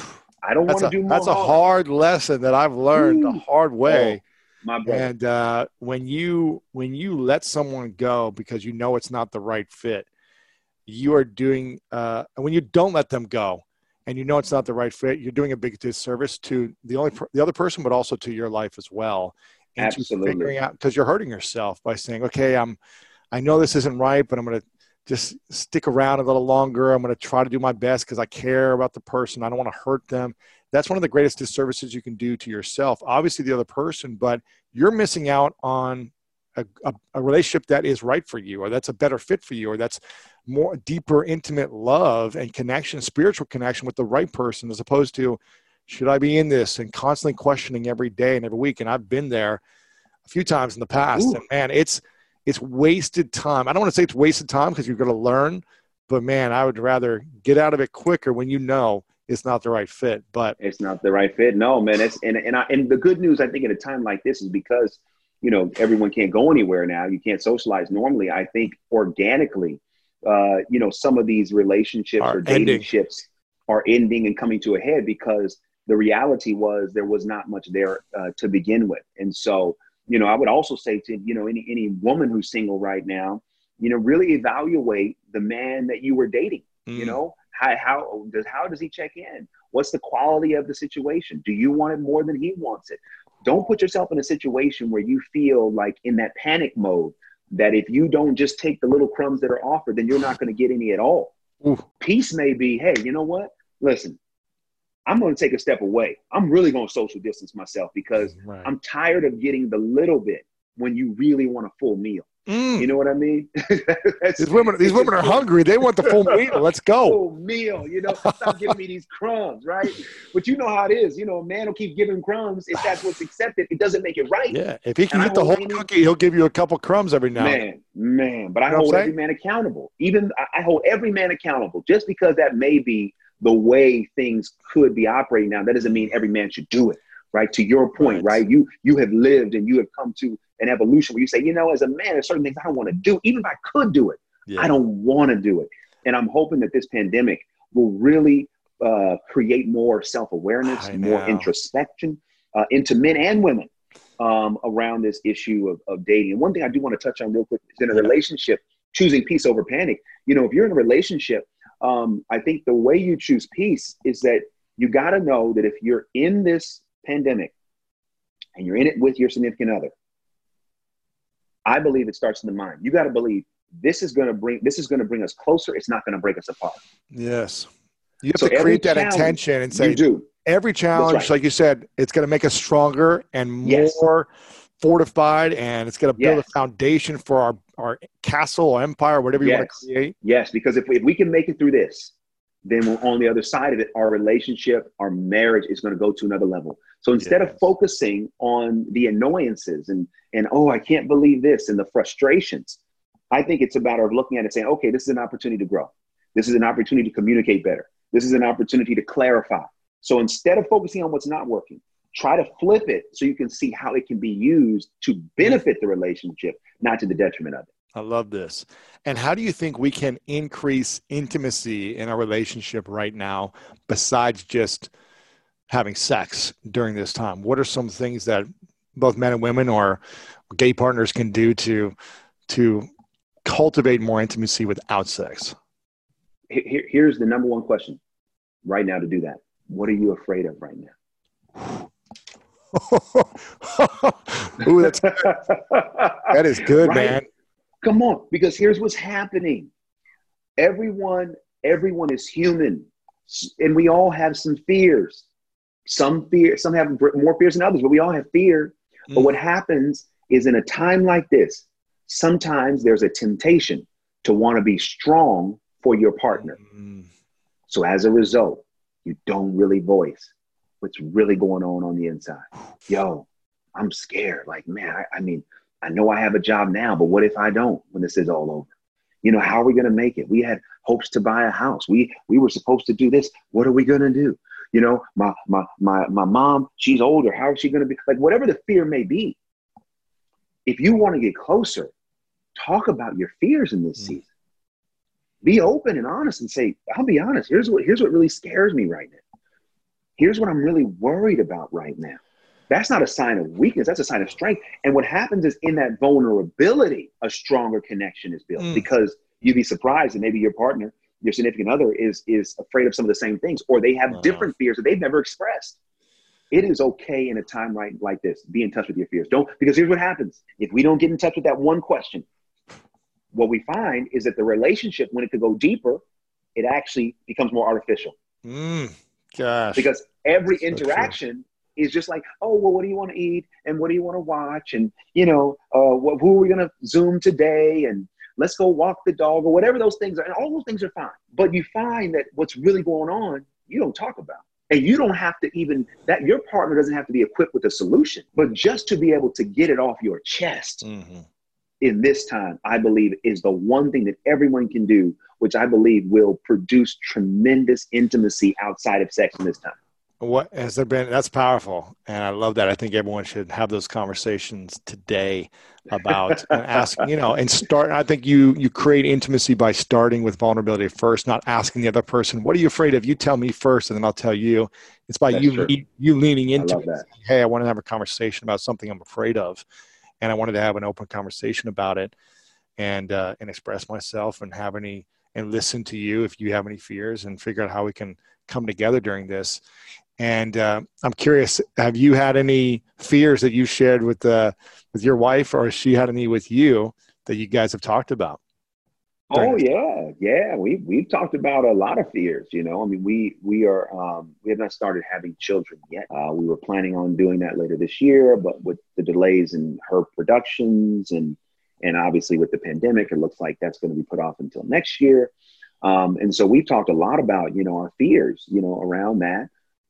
I don't want to do more That's harm. a hard lesson that I've learned Ooh. the hard way. Oh, my brother. And uh, when you when you let someone go because you know it's not the right fit, you are doing uh, – when you don't let them go and you know it's not the right fit, you're doing a big disservice to the only the other person, but also to your life as well. And Absolutely. Figuring out, because you're hurting yourself by saying, okay, I'm I know this isn't right, but I'm going to – just stick around a little longer. I'm going to try to do my best because I care about the person. I don't want to hurt them. That's one of the greatest disservices you can do to yourself. Obviously the other person, but you're missing out on a, a, a relationship that is right for you, or that's a better fit for you, or that's more deeper, intimate love and connection, spiritual connection with the right person, as opposed to, should I be in this, and constantly questioning every day and every week. And I've been there a few times in the past. Ooh. And man, it's, It's wasted time. I don't want to say it's wasted time because you're going to learn, but man, I would rather get out of it quicker when you know it's not the right fit. But it's not the right fit. No, man. It's and and I, and the good news, I think, at a time like this is because you know, everyone can't go anywhere now. You can't socialize normally. I think organically, uh, you know, some of these relationships Are or dating ending. ships are ending and coming to a head because the reality was there was not much there uh, to begin with. And so, you know, I would also say to, you know, any, any woman who's single right now, you know, really evaluate the man that you were dating. Mm. You know, how, how does, how does he check in? What's the quality of the situation? Do you want it more than he wants it? Don't put yourself in a situation where you feel like in that panic mode that if you don't just take the little crumbs that are offered, then you're not going to get any at all. Ooh. Peace may be, hey, you know what? Listen, I'm going to take a step away. I'm really going to social distance myself because right. I'm tired of getting the little bit when you really want a full meal. Mm. You know what I mean? these women, these women are hungry. They want the full meal. Let's go. Full meal. You know, stop giving me these crumbs, right? But you know how it is. You know, a man will keep giving crumbs if that's what's accepted. It doesn't make it right. Yeah, if he can and get the whole any, cookie, he'll give you a couple crumbs every now and then. Man, man. But I you know hold every man accountable. Even I hold every man accountable. Just because that may be the way things could be operating now, that doesn't mean every man should do it. Right. To your point, right. right? You you have lived and you have come to an evolution where you say, you know, as a man, there's certain things I don't want to do. Even if I could do it, yeah. I don't want to do it. And I'm hoping that this pandemic will really uh, create more self-awareness, more introspection uh, into men and women um, around this issue of, of dating. And one thing I do want to touch on real quick is in a yeah. relationship, choosing peace over panic. You know, if you're in a relationship, um, I think the way you choose peace is that you got to know that if you're in this pandemic and you're in it with your significant other, I believe it starts in the mind. You got to believe this is going to bring this is going to bring us closer. It's not going to break us apart. Yes, you have so to create that intention and say, you do. Every challenge, right. like you said, it's going to make us stronger and more yes. fortified, and it's going to build yes. a foundation for our our castle or empire, whatever you yes. want to create. Yes, because if we, if we can make it through this, then on the other side of it, our relationship, our marriage is going to go to another level. So instead yes. of focusing on the annoyances and, and, oh, I can't believe this and the frustrations, I think it's a matter of looking at it and saying, okay, this is an opportunity to grow. This is an opportunity to communicate better. This is an opportunity to clarify. So instead of focusing on what's not working, try to flip it so you can see how it can be used to benefit the relationship, not to the detriment of it. I love this. And how do you think we can increase intimacy in our relationship right now besides just having sex during this time? What are some things that both men and women or gay partners can do to to cultivate more intimacy without sex? Here, here's the number one question right now to do that. What are you afraid of right now? Ooh, that's good. That is good, right? Man. Come on, because here's what's happening. Everyone, everyone is human, and we all have some fears. Some fear, some have more fears than others, but we all have fear. Mm. But what happens is in a time like this, sometimes there's a temptation to want to be strong for your partner. Mm. So as a result, you don't really voice what's really going on on the inside. Yo, I'm scared. Like, man, I, I mean, I know I have a job now, but what if I don't when this is all over? You know, how are we going to make it? We had hopes to buy a house. We we were supposed to do this. What are we going to do? You know, my my my my mom, she's older. How is she going to be? Like, whatever the fear may be, if you want to get closer, talk about your fears in this mm. season. Be open and honest and say, I'll be honest. Here's what here's what really scares me right now. Here's what I'm really worried about right now. That's not a sign of weakness. That's a sign of strength. And what happens is in that vulnerability, a stronger connection is built mm. because you'd be surprised that maybe your partner, your significant other is, is afraid of some of the same things, or they have wow. different fears that they've never expressed. It is okay in a time like, like this. Be in touch with your fears. Don't, because here's what happens. If we don't get in touch with that one question, what we find is that the relationship, when it could go deeper, it actually becomes more artificial. Mm, gosh. Because every so interaction true. Is just like, oh, well, what do you want to eat? And what do you want to watch? And, you know, uh, what, who are we going to Zoom today? And let's go walk the dog or whatever those things are. And all those things are fine. But you find that what's really going on, you don't talk about. And you don't have to even, that your partner doesn't have to be equipped with a solution, but just to be able to get it off your chest mm-hmm. in this time, I believe is the one thing that everyone can do, which I believe will produce tremendous intimacy outside of sex in this time. What has there been? That's powerful. And I love that. I think everyone should have those conversations today about and ask, you know, and start. I think you, you create intimacy by starting with vulnerability first, not asking the other person, what are you afraid of? You tell me first, and then I'll tell you. It's by That's you, true. you leaning I into love it. that. Hey, I want to have a conversation about something I'm afraid of. And I wanted to have an open conversation about it and, uh, and express myself and have any, and listen to you if you have any fears and figure out how we can come together during this. And uh, I'm curious, have you had any fears that you shared with uh, with your wife, or has she had any with you that you guys have talked about during Oh this time? yeah, yeah. We we've talked about a lot of fears. You know, I mean, we we are um, we have not started having children yet. Uh, we were planning on doing that later this year, but with the delays in her productions and and obviously with the pandemic, it looks like that's going to be put off until next year. Um, and so we've talked a lot about, you know, our fears, you know, around that,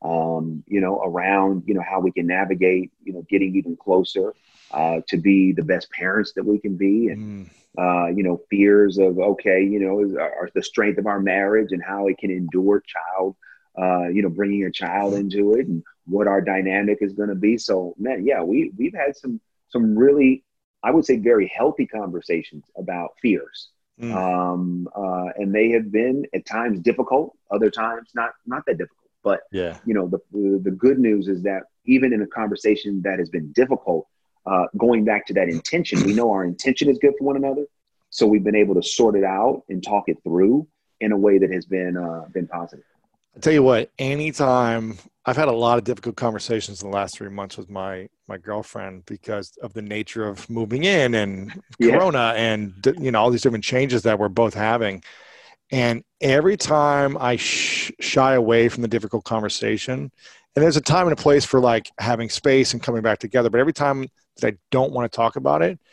um, you know, around, you know, how we can navigate, you know, getting even closer uh, to be the best parents that we can be. And, Mm, uh, you know, fears of, okay, you know, is our, the strength of our marriage and how it can endure child, uh, you know, bringing a child into it and what our dynamic is going to be. So, man, yeah, we, we've had some, some really, I would say very healthy conversations about fears. mm, Um, uh, and they have been at times difficult, other times not, not that difficult. But, yeah. you know, the, the good news is that even in a conversation that has been difficult, uh, going back to that intention, we know our intention is good for one another. So we've been able to sort it out and talk it through in a way that has been, uh, been positive. I tell you what, anytime I've had a lot of difficult conversations in the last three months with my my girlfriend because of the nature of moving in and Yeah. Corona and you know all these different changes that we're both having. And every time I sh- shy away from the difficult conversation, and there's a time and a place for like having space and coming back together, but every time that I don't want to talk about it,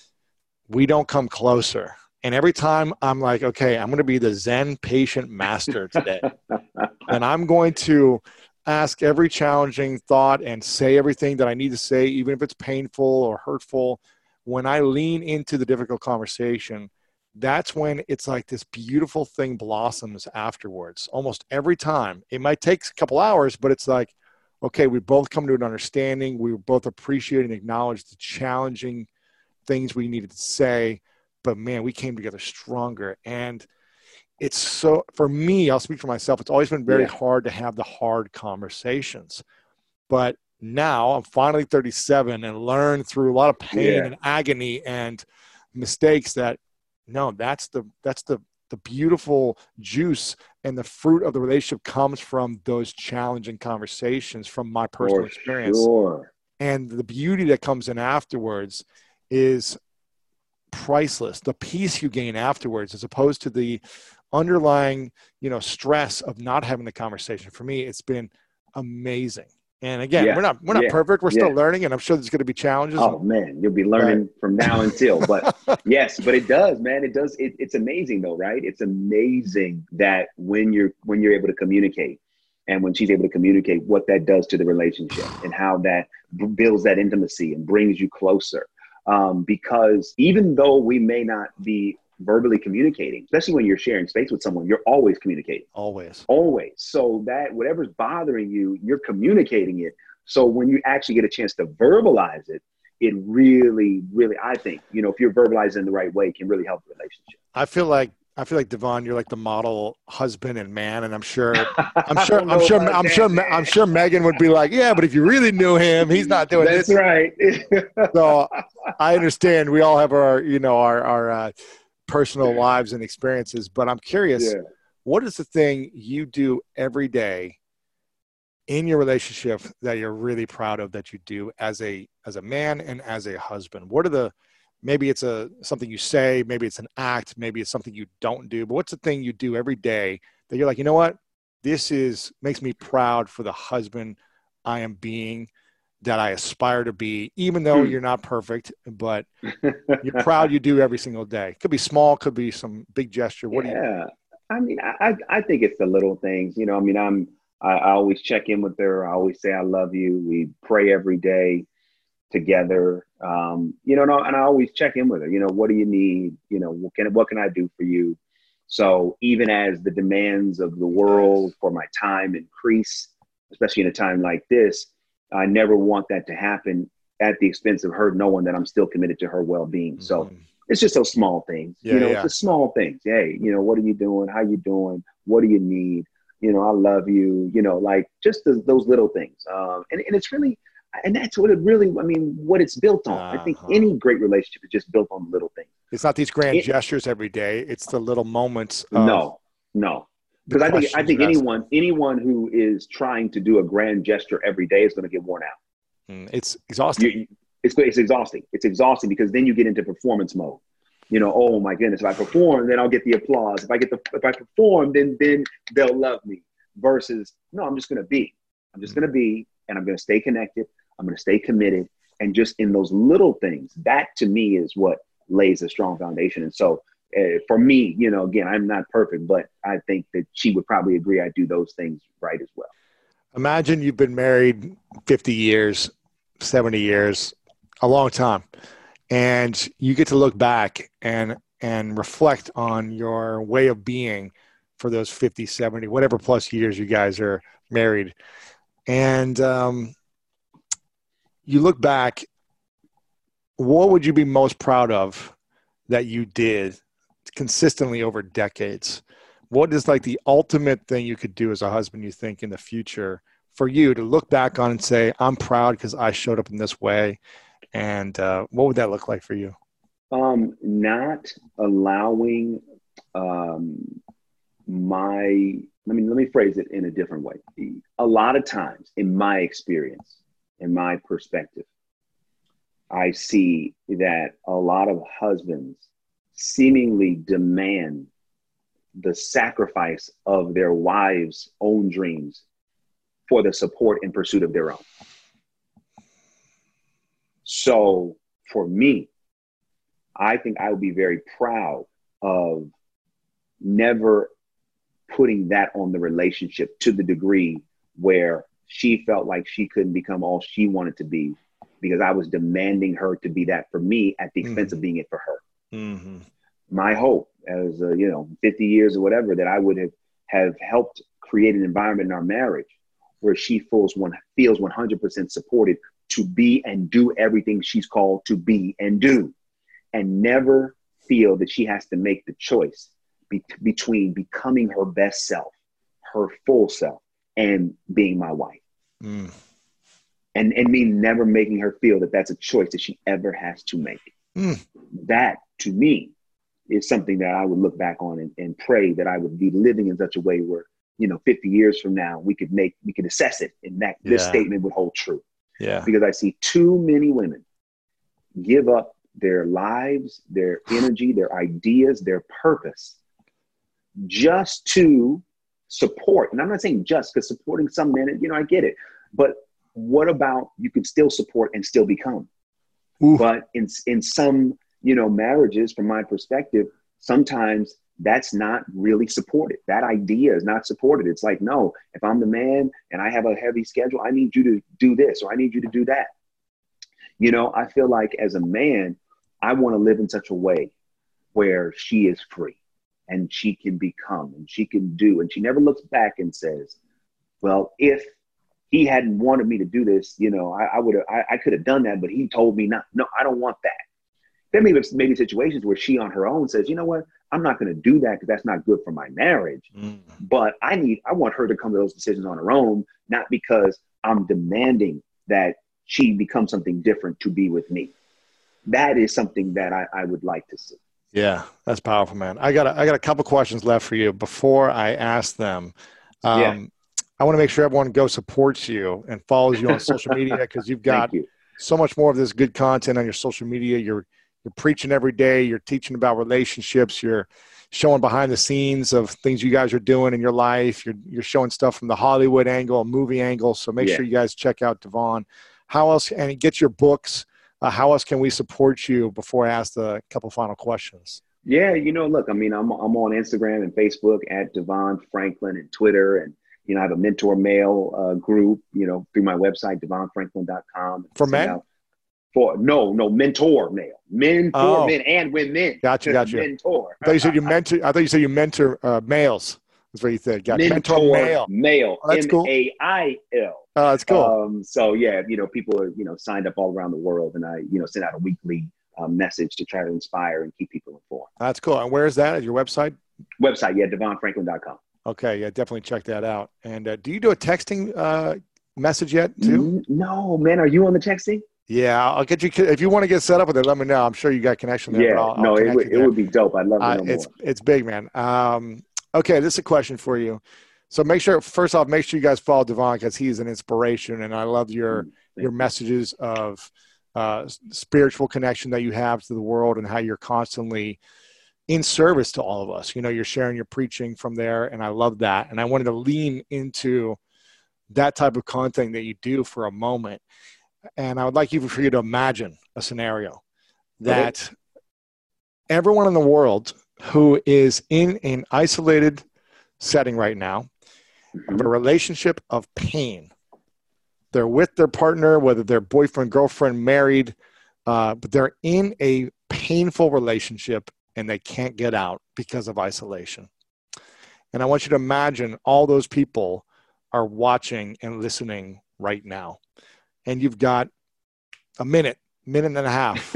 we don't come closer. And every time I'm like, okay, I'm going to be the Zen patient master today. And I'm going to ask every challenging thought and say everything that I need to say, even if it's painful or hurtful. When I lean into the difficult conversation, that's when it's like this beautiful thing blossoms afterwards. Almost every time. It might take a couple hours, but it's like, okay, we both come to an understanding. We both appreciate and acknowledge the challenging things we needed to say. But man, we came together stronger. And it's so, for me, I'll speak for myself, it's always been very Yeah. hard to have the hard conversations. But now I'm finally thirty-seven and learned through a lot of pain Yeah. and agony and mistakes that no, that's the that's the the beautiful juice and the fruit of the relationship comes from those challenging conversations from my personal For experience. sure. And the beauty that comes in afterwards is priceless. The peace you gain afterwards, as opposed to the underlying, you know, stress of not having the conversation. For me, it's been amazing. And again, we're Yeah. not we're not Yeah. perfect. We're still Yeah. learning, and I'm sure there's going to be challenges. Oh man, you'll be But learning from now until. But yes, but it does, man. It does. It, it's amazing though, right? It's amazing that when you're when you're able to communicate, and when she's able to communicate, what that does to the relationship and how that b- builds that intimacy and brings you closer. Um, because even though we may not be verbally communicating, especially when you're sharing space with someone, you're always communicating. always, Always. So that whatever's bothering you, you're communicating it. So when you actually get a chance to verbalize it, it really, really, I think, you know, if you're verbalizing in the right way, can really help the relationship. I feel like I feel like Devon, you're like the model husband and man, and I'm sure, I'm I sure, don't I'm know sure, about I'm sure, that, I'm man. sure Megan would be like, yeah, but if you really knew him, he's not doing That's this. right. So I understand we all have our, you know, our our uh, personal lives and experiences, but I'm curious, Yeah. what is the thing you do every day in your relationship that you're really proud of that you do as a as a man and as a husband? What are the, maybe it's a something you say, maybe it's an act, maybe it's something you don't do, but what's the thing you do every day that you're like, you know what, this is makes me proud for the husband I am being, that I aspire to be, even though Hmm. you're not perfect, but you're proud you do every single day. Could be small, could be some big gesture. What do you? Yeah. I mean, I, I I think it's the little things, you know, I mean, I'm, I, I always check in with her. I always say, I love you. We pray every day together. Um, you know, and I, and I always check in with her, you know, what do you need? You know, what can, what can I do for you? So even as the demands of the Yes. world for my time increase, especially in a time like this, I never want that to happen at the expense of her knowing that I'm still committed to her well-being. Mm-hmm. So it's just those small things, yeah, you know, yeah. it's the small things. Hey, you know, what are you doing? How you doing? What do you need? You know, I love you, you know, like just the, those little things. Um, and, and it's really, and that's what it really, I mean, what it's built on. Uh-huh. I think any great relationship is just built on little things. It's not these grand it, gestures every day. It's the little moments. Of no, no. Because I think, I think anyone, anyone who is trying to do a grand gesture every day is going to get worn out. Mm, it's exhausting. You, it's, it's exhausting. It's exhausting because then you get into performance mode. You know, oh my goodness, if I perform, then I'll get the applause. If I get the, if I perform, then, then they'll love me versus, no, I'm just going to be, I'm just mm-hmm. going to be, and I'm going to stay connected. I'm going to stay committed. And just in those little things, that to me is what lays a strong foundation. And so uh, for me, you know, again, I'm not perfect, but I think that she would probably agree I do those things right as well. Imagine you've been married fifty years, seventy years, a long time. And you get to look back and and reflect on your way of being for those fifty, seventy, whatever plus years you guys are married. And um, you look back, what would you be most proud of that you did consistently over decades? What is like the ultimate thing you could do as a husband, you think, in the future for you to look back on and say, I'm proud because I showed up in this way? And uh, what would that look like for you? Um, not allowing um, my, I mean, let me phrase it in a different way. A lot of times in my experience, in my perspective, I see that a lot of husbands seemingly demand the sacrifice of their wives' own dreams for the support and pursuit of their own. So for me, I think I would be very proud of never putting that on the relationship to the degree where she felt like she couldn't become all she wanted to be because I was demanding her to be that for me at the expense mm-hmm. of being it for her. Mm-hmm. My hope as, uh, you know, fifty years or whatever, that I would have, have helped create an environment in our marriage where she feels one feels one hundred percent supported to be and do everything she's called to be and do, and never feel that she has to make the choice be- between becoming her best self, her full self, and being my wife. Mm. And, and me never making her feel that that's a choice that she ever has to make. Mm. That, to me, is something that I would look back on and, and pray that I would be living in such a way where, you know, fifty years from now, we could make, we could assess it, and that yeah. this statement would hold true. Yeah. Because I see too many women give up their lives, their energy, their ideas, their purpose just to support. And I'm not saying just, because supporting some men, you know, I get it. But what about you could still support and still become? Ooh. But in in some, you know, marriages, from my perspective, sometimes that's not really supported. That idea is not supported. It's like, no, if I'm the man and I have a heavy schedule, I need you to do this, or I need you to do that. You know, I feel like as a man, I want to live in such a way where she is free and she can become and she can do. And she never looks back and says, well, if he hadn't wanted me to do this, you know, I, I would have, I, I could have done that, but he told me not. No, I don't want that. There may be maybe situations where she on her own says, you know what, I'm not going to do that because that's not good for my marriage. Mm. But I need, I want her to come to those decisions on her own, not because I'm demanding that she become something different to be with me. That is something that I, I would like to see. Yeah, that's powerful, man. I got a, I got a couple questions left for you before I ask them. Um, yeah. I want to make sure everyone go supports you and follows you on social media, because you've got you. so much more of this good content on your social media. You're You're preaching every day. You're teaching about relationships. You're showing behind the scenes of things you guys are doing in your life. You're you're showing stuff from the Hollywood angle, a movie angle. So make yeah. sure you guys check out Devon. How else, and get your books. Uh, how else can we support you before I ask the couple final questions? Yeah, you know, look, I mean, I'm I'm on Instagram and Facebook at Devon Franklin, and Twitter, and you know, I have a mentor mail uh, group, you know, through my website, devon franklin dot com. For men? Out. For no, no mentor mail, men for oh. men and women. Gotcha, gotcha. Mentor. I thought you said you mentor. I thought you said you mentor uh, males. That's what you said. Got Mentor Mentor Mail. Mail. Oh, that's M cool. A I L. Oh, that's cool. Um, so yeah, you know, people are, you know, signed up all around the world, and I, you know, send out a weekly uh, message to try to inspire and keep people informed. That's cool. And where is that? At your website? Website, yeah, devon franklin dot com. Okay, yeah, definitely check that out. And uh, do you do a texting uh, message yet too? No, man. Are you on the texting? Yeah, I'll get you. If you want to get set up with it, let me know. I'm sure you got connection there. Yeah, but I'll, no, I'll it would, you it would be dope. I'd love to uh, know it's, more. It's big, man. Um, okay, this is a question for you. So make sure, first off, make sure you guys follow Devon because he's an inspiration. And I love your, Mm-hmm. your messages of uh, spiritual connection that you have to the world and how you're constantly in service to all of us. You know, you're sharing your preaching from there. And I love that. And I wanted to lean into that type of content that you do for a moment. And I would like you for you to imagine a scenario that okay. everyone in the world who is in an isolated setting right now, mm-hmm. of a relationship of pain. They're with their partner, whether they're boyfriend, girlfriend, married, uh, but they're in a painful relationship and they can't get out because of isolation. And I want you to imagine all those people are watching and listening right now. And you've got a minute, minute and a half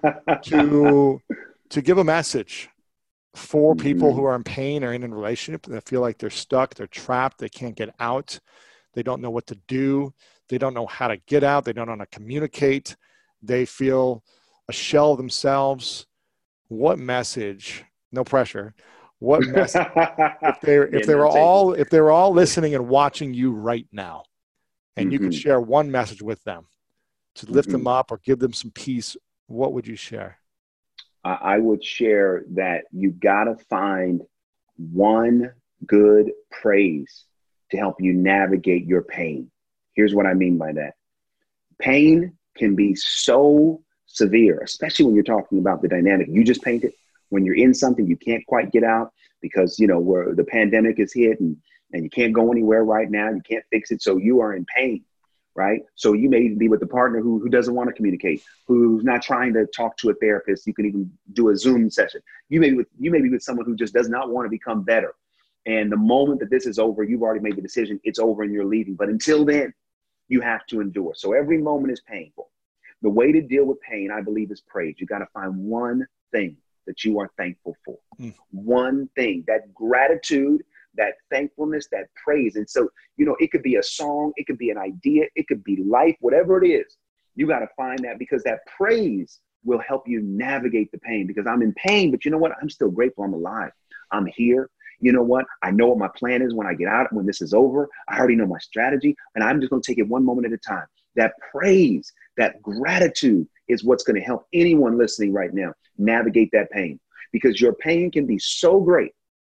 to, to give a message for mm-hmm. people who are in pain or in a relationship that feel like they're stuck, they're trapped, they can't get out, they don't know what to do, they don't know how to get out, they don't know how to communicate, they feel a shell of themselves. What message, no pressure, what message, if they if yeah, they were all if they were all listening and watching you right now, and mm-hmm. you could share one message with them to lift mm-hmm. them up or give them some peace, what would you share? I would share that you got to find one good praise to help you navigate your pain. Here's what I mean by that. Pain can be so severe, especially when you're talking about the dynamic you just painted. When you're in something you can't quite get out because, you know, where the pandemic is hit and, and you can't go anywhere right now. You can't fix it. So you are in pain. Right. So you may even be with a partner who, who doesn't want to communicate, who's not trying to talk to a therapist. You can even do a Zoom session. You may be with, you may be with someone who just does not want to become better. And the moment that this is over, you've already made the decision. It's over and you're leaving. But until then, you have to endure. So every moment is painful. The way to deal with pain, I believe, is praise. You got to find one thing that you are thankful for. Mm. One thing, that gratitude, that thankfulness, that praise. And so, you know, it could be a song, it could be an idea, it could be life, whatever it is. You got to find that because that praise will help you navigate the pain because I'm in pain, but you know what? I'm still grateful I'm alive. I'm here. You know what? I know what my plan is when I get out, when this is over. I already know my strategy and I'm just going to take it one moment at a time. That praise, that gratitude is what's going to help anyone listening right now navigate that pain because your pain can be so great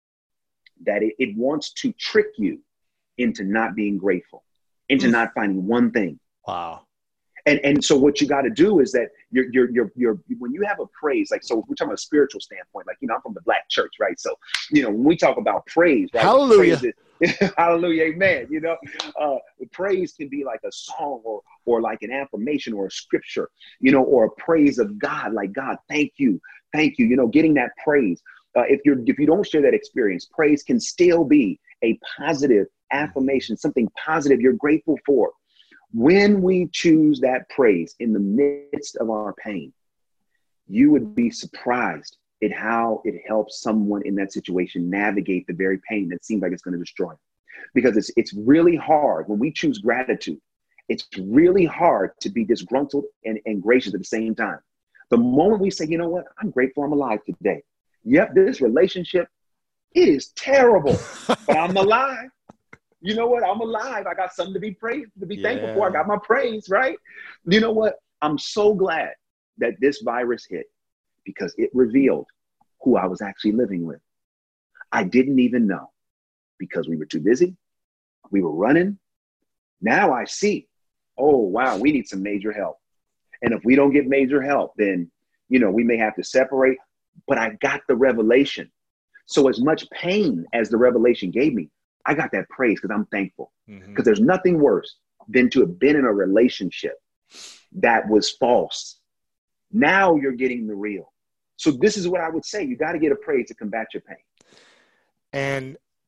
that it, it wants to trick you into not being grateful, into mm. not finding one thing. Wow. And and so what you got to do is that you're, you're, you're, you're, when you have a praise, like, so we're talking about a spiritual standpoint, like, you know, I'm from the Black church, right? So, you know, when we talk about praise, right? Hallelujah. Praise is, hallelujah. Amen. You know, uh, praise can be like a song or, or like an affirmation or a scripture, you know, or a praise of God, like, God, thank you. Thank you. You know, getting that praise. Uh, if you're if you don't share that experience, praise can still be a positive affirmation, something positive you're grateful for. When we choose that praise in the midst of our pain, you would be surprised at how it helps someone in that situation navigate the very pain that seems like it's going to destroy them. Because it's it's really hard when we choose gratitude. It's really hard to be disgruntled and, and gracious at the same time. The moment we say, you know what, I'm grateful I'm alive today. Yep, this relationship, it is terrible, but I'm alive. You know what? I'm alive. I got something to be praised, to be yeah. thankful for. I got my praise, right? You know what? I'm so glad that this virus hit because it revealed who I was actually living with. I didn't even know because we were too busy. We were running. Now I see, oh, wow, we need some major help. And if we don't get major help, then, you know, we may have to separate. But I got the revelation. So as much pain as the revelation gave me, I got that praise because I'm thankful. Because mm-hmm. there's nothing worse than to have been in a relationship that was false. Now you're getting the real. So this is what I would say. You got to get a praise to combat your pain. And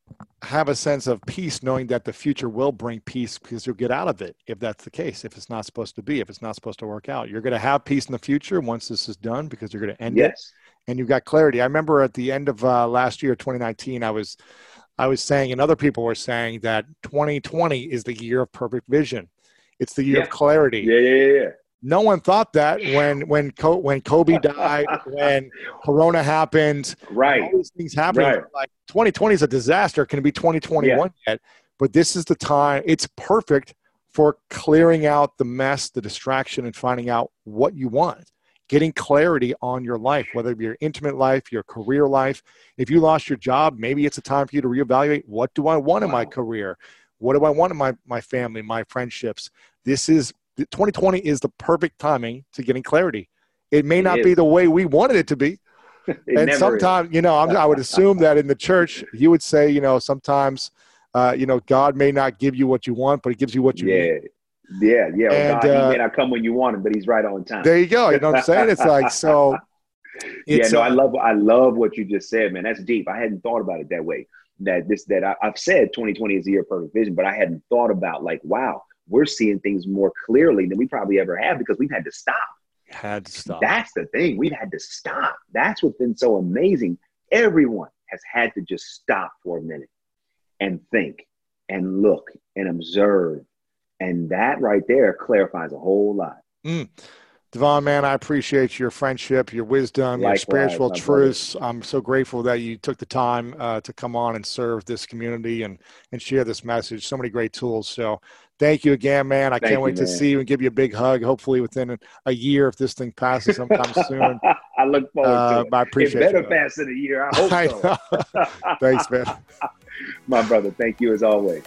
have a sense of peace knowing that the future will bring peace because you'll get out of it if that's the case, if it's not supposed to be, if it's not supposed to work out. You're going to have peace in the future once this is done because you're going to end yes. it. And you've got clarity. I remember at the end of uh, last year, twenty nineteen, I was I was saying, and other people were saying, that twenty twenty is the year of perfect vision. It's the year yeah. of clarity. Yeah, yeah, yeah. No one thought that when when when Kobe died, when Corona happened, right? All these things happening. Right. Like twenty twenty is a disaster. Can it be twenty twenty-one yeah. yet? But this is the time. It's perfect for clearing out the mess, the distraction, and finding out what you want. Getting clarity on your life, whether it be your intimate life, your career life. If you lost your job, maybe it's a time for you to reevaluate. What do I want wow. in my career? What do I want in my, my family, my friendships? This is twenty twenty is the perfect timing to getting clarity. It may it not is. be the way we wanted it to be. It and sometimes, is. you know, I'm, I would assume that in the church, you would say, you know, sometimes, uh, you know, God may not give you what you want, but he gives you what you yeah. need. Yeah, yeah. And, God, uh, he may not come when you want him, but he's right on time. There you go. You know what I'm saying? It's like, so. It's, yeah, no, uh, I love, I love what you just said, man. That's deep. I hadn't thought about it that way. That this, that I, I've said twenty twenty is the year of perfect vision, but I hadn't thought about like, wow, we're seeing things more clearly than we probably ever have because we've had to stop. Had to stop. That's the thing. We've had to stop. That's what's been so amazing. Everyone has had to just stop for a minute and think and look and observe. And that right there clarifies a whole lot. Mm. Devon, man, I appreciate your friendship, your wisdom, Likewise, your spiritual truths. I'm so grateful that you took the time uh, to come on and serve this community and, and share this message. So many great tools. So thank you again, man. I thank can't you, wait man. to see you and give you a big hug, hopefully within a, a year if this thing passes sometime soon. I look forward uh, to it. I appreciate it. better you, pass in a year. I hope I so. Thanks, man. My brother, thank you as always.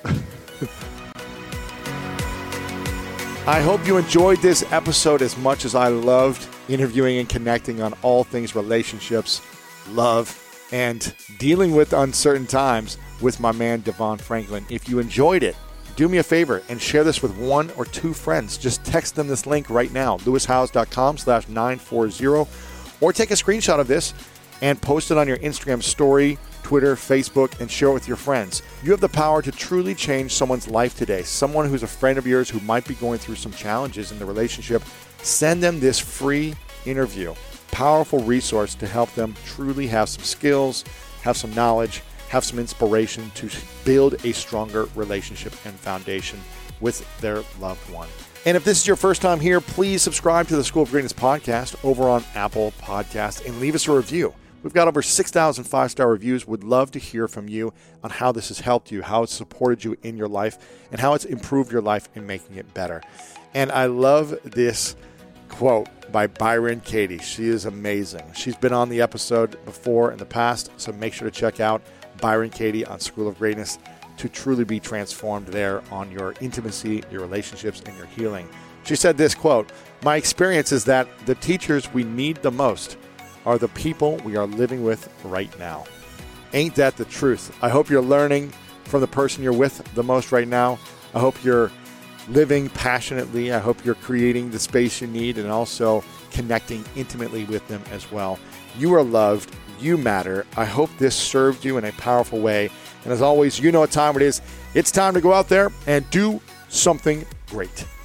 I hope you enjoyed this episode as much as I loved interviewing and connecting on all things relationships, love, and dealing with uncertain times with my man, Devon Franklin. If you enjoyed it, do me a favor and share this with one or two friends. Just text them this link right now, lewishowes.com slash 940, or take a screenshot of this and post it on your Instagram story, Twitter, Facebook, and share it with your friends. You have the power to truly change someone's life today. Someone who's a friend of yours who might be going through some challenges in the relationship, send them this free interview. Powerful resource to help them truly have some skills, have some knowledge, have some inspiration to build a stronger relationship and foundation with their loved one. And if this is your first time here, please subscribe to the School of Greatness podcast over on Apple Podcasts and leave us a review. We've got over six thousand five-star reviews. Would love to hear from you on how this has helped you, how it's supported you in your life, and how it's improved your life in making it better. And I love this quote by Byron Katie. She is amazing. She's been on the episode before in the past, so make sure to check out Byron Katie on School of Greatness to truly be transformed there on your intimacy, your relationships, and your healing. She said this quote, "My experience is that the teachers we need the most are the people we are living with right now." Ain't that the truth? I hope you're learning from the person you're with the most right now. I hope you're living passionately. I hope you're creating the space you need and also connecting intimately with them as well. You are loved. You matter. I hope this served you in a powerful way. And as always, you know what time it is. It's time to go out there and do something great.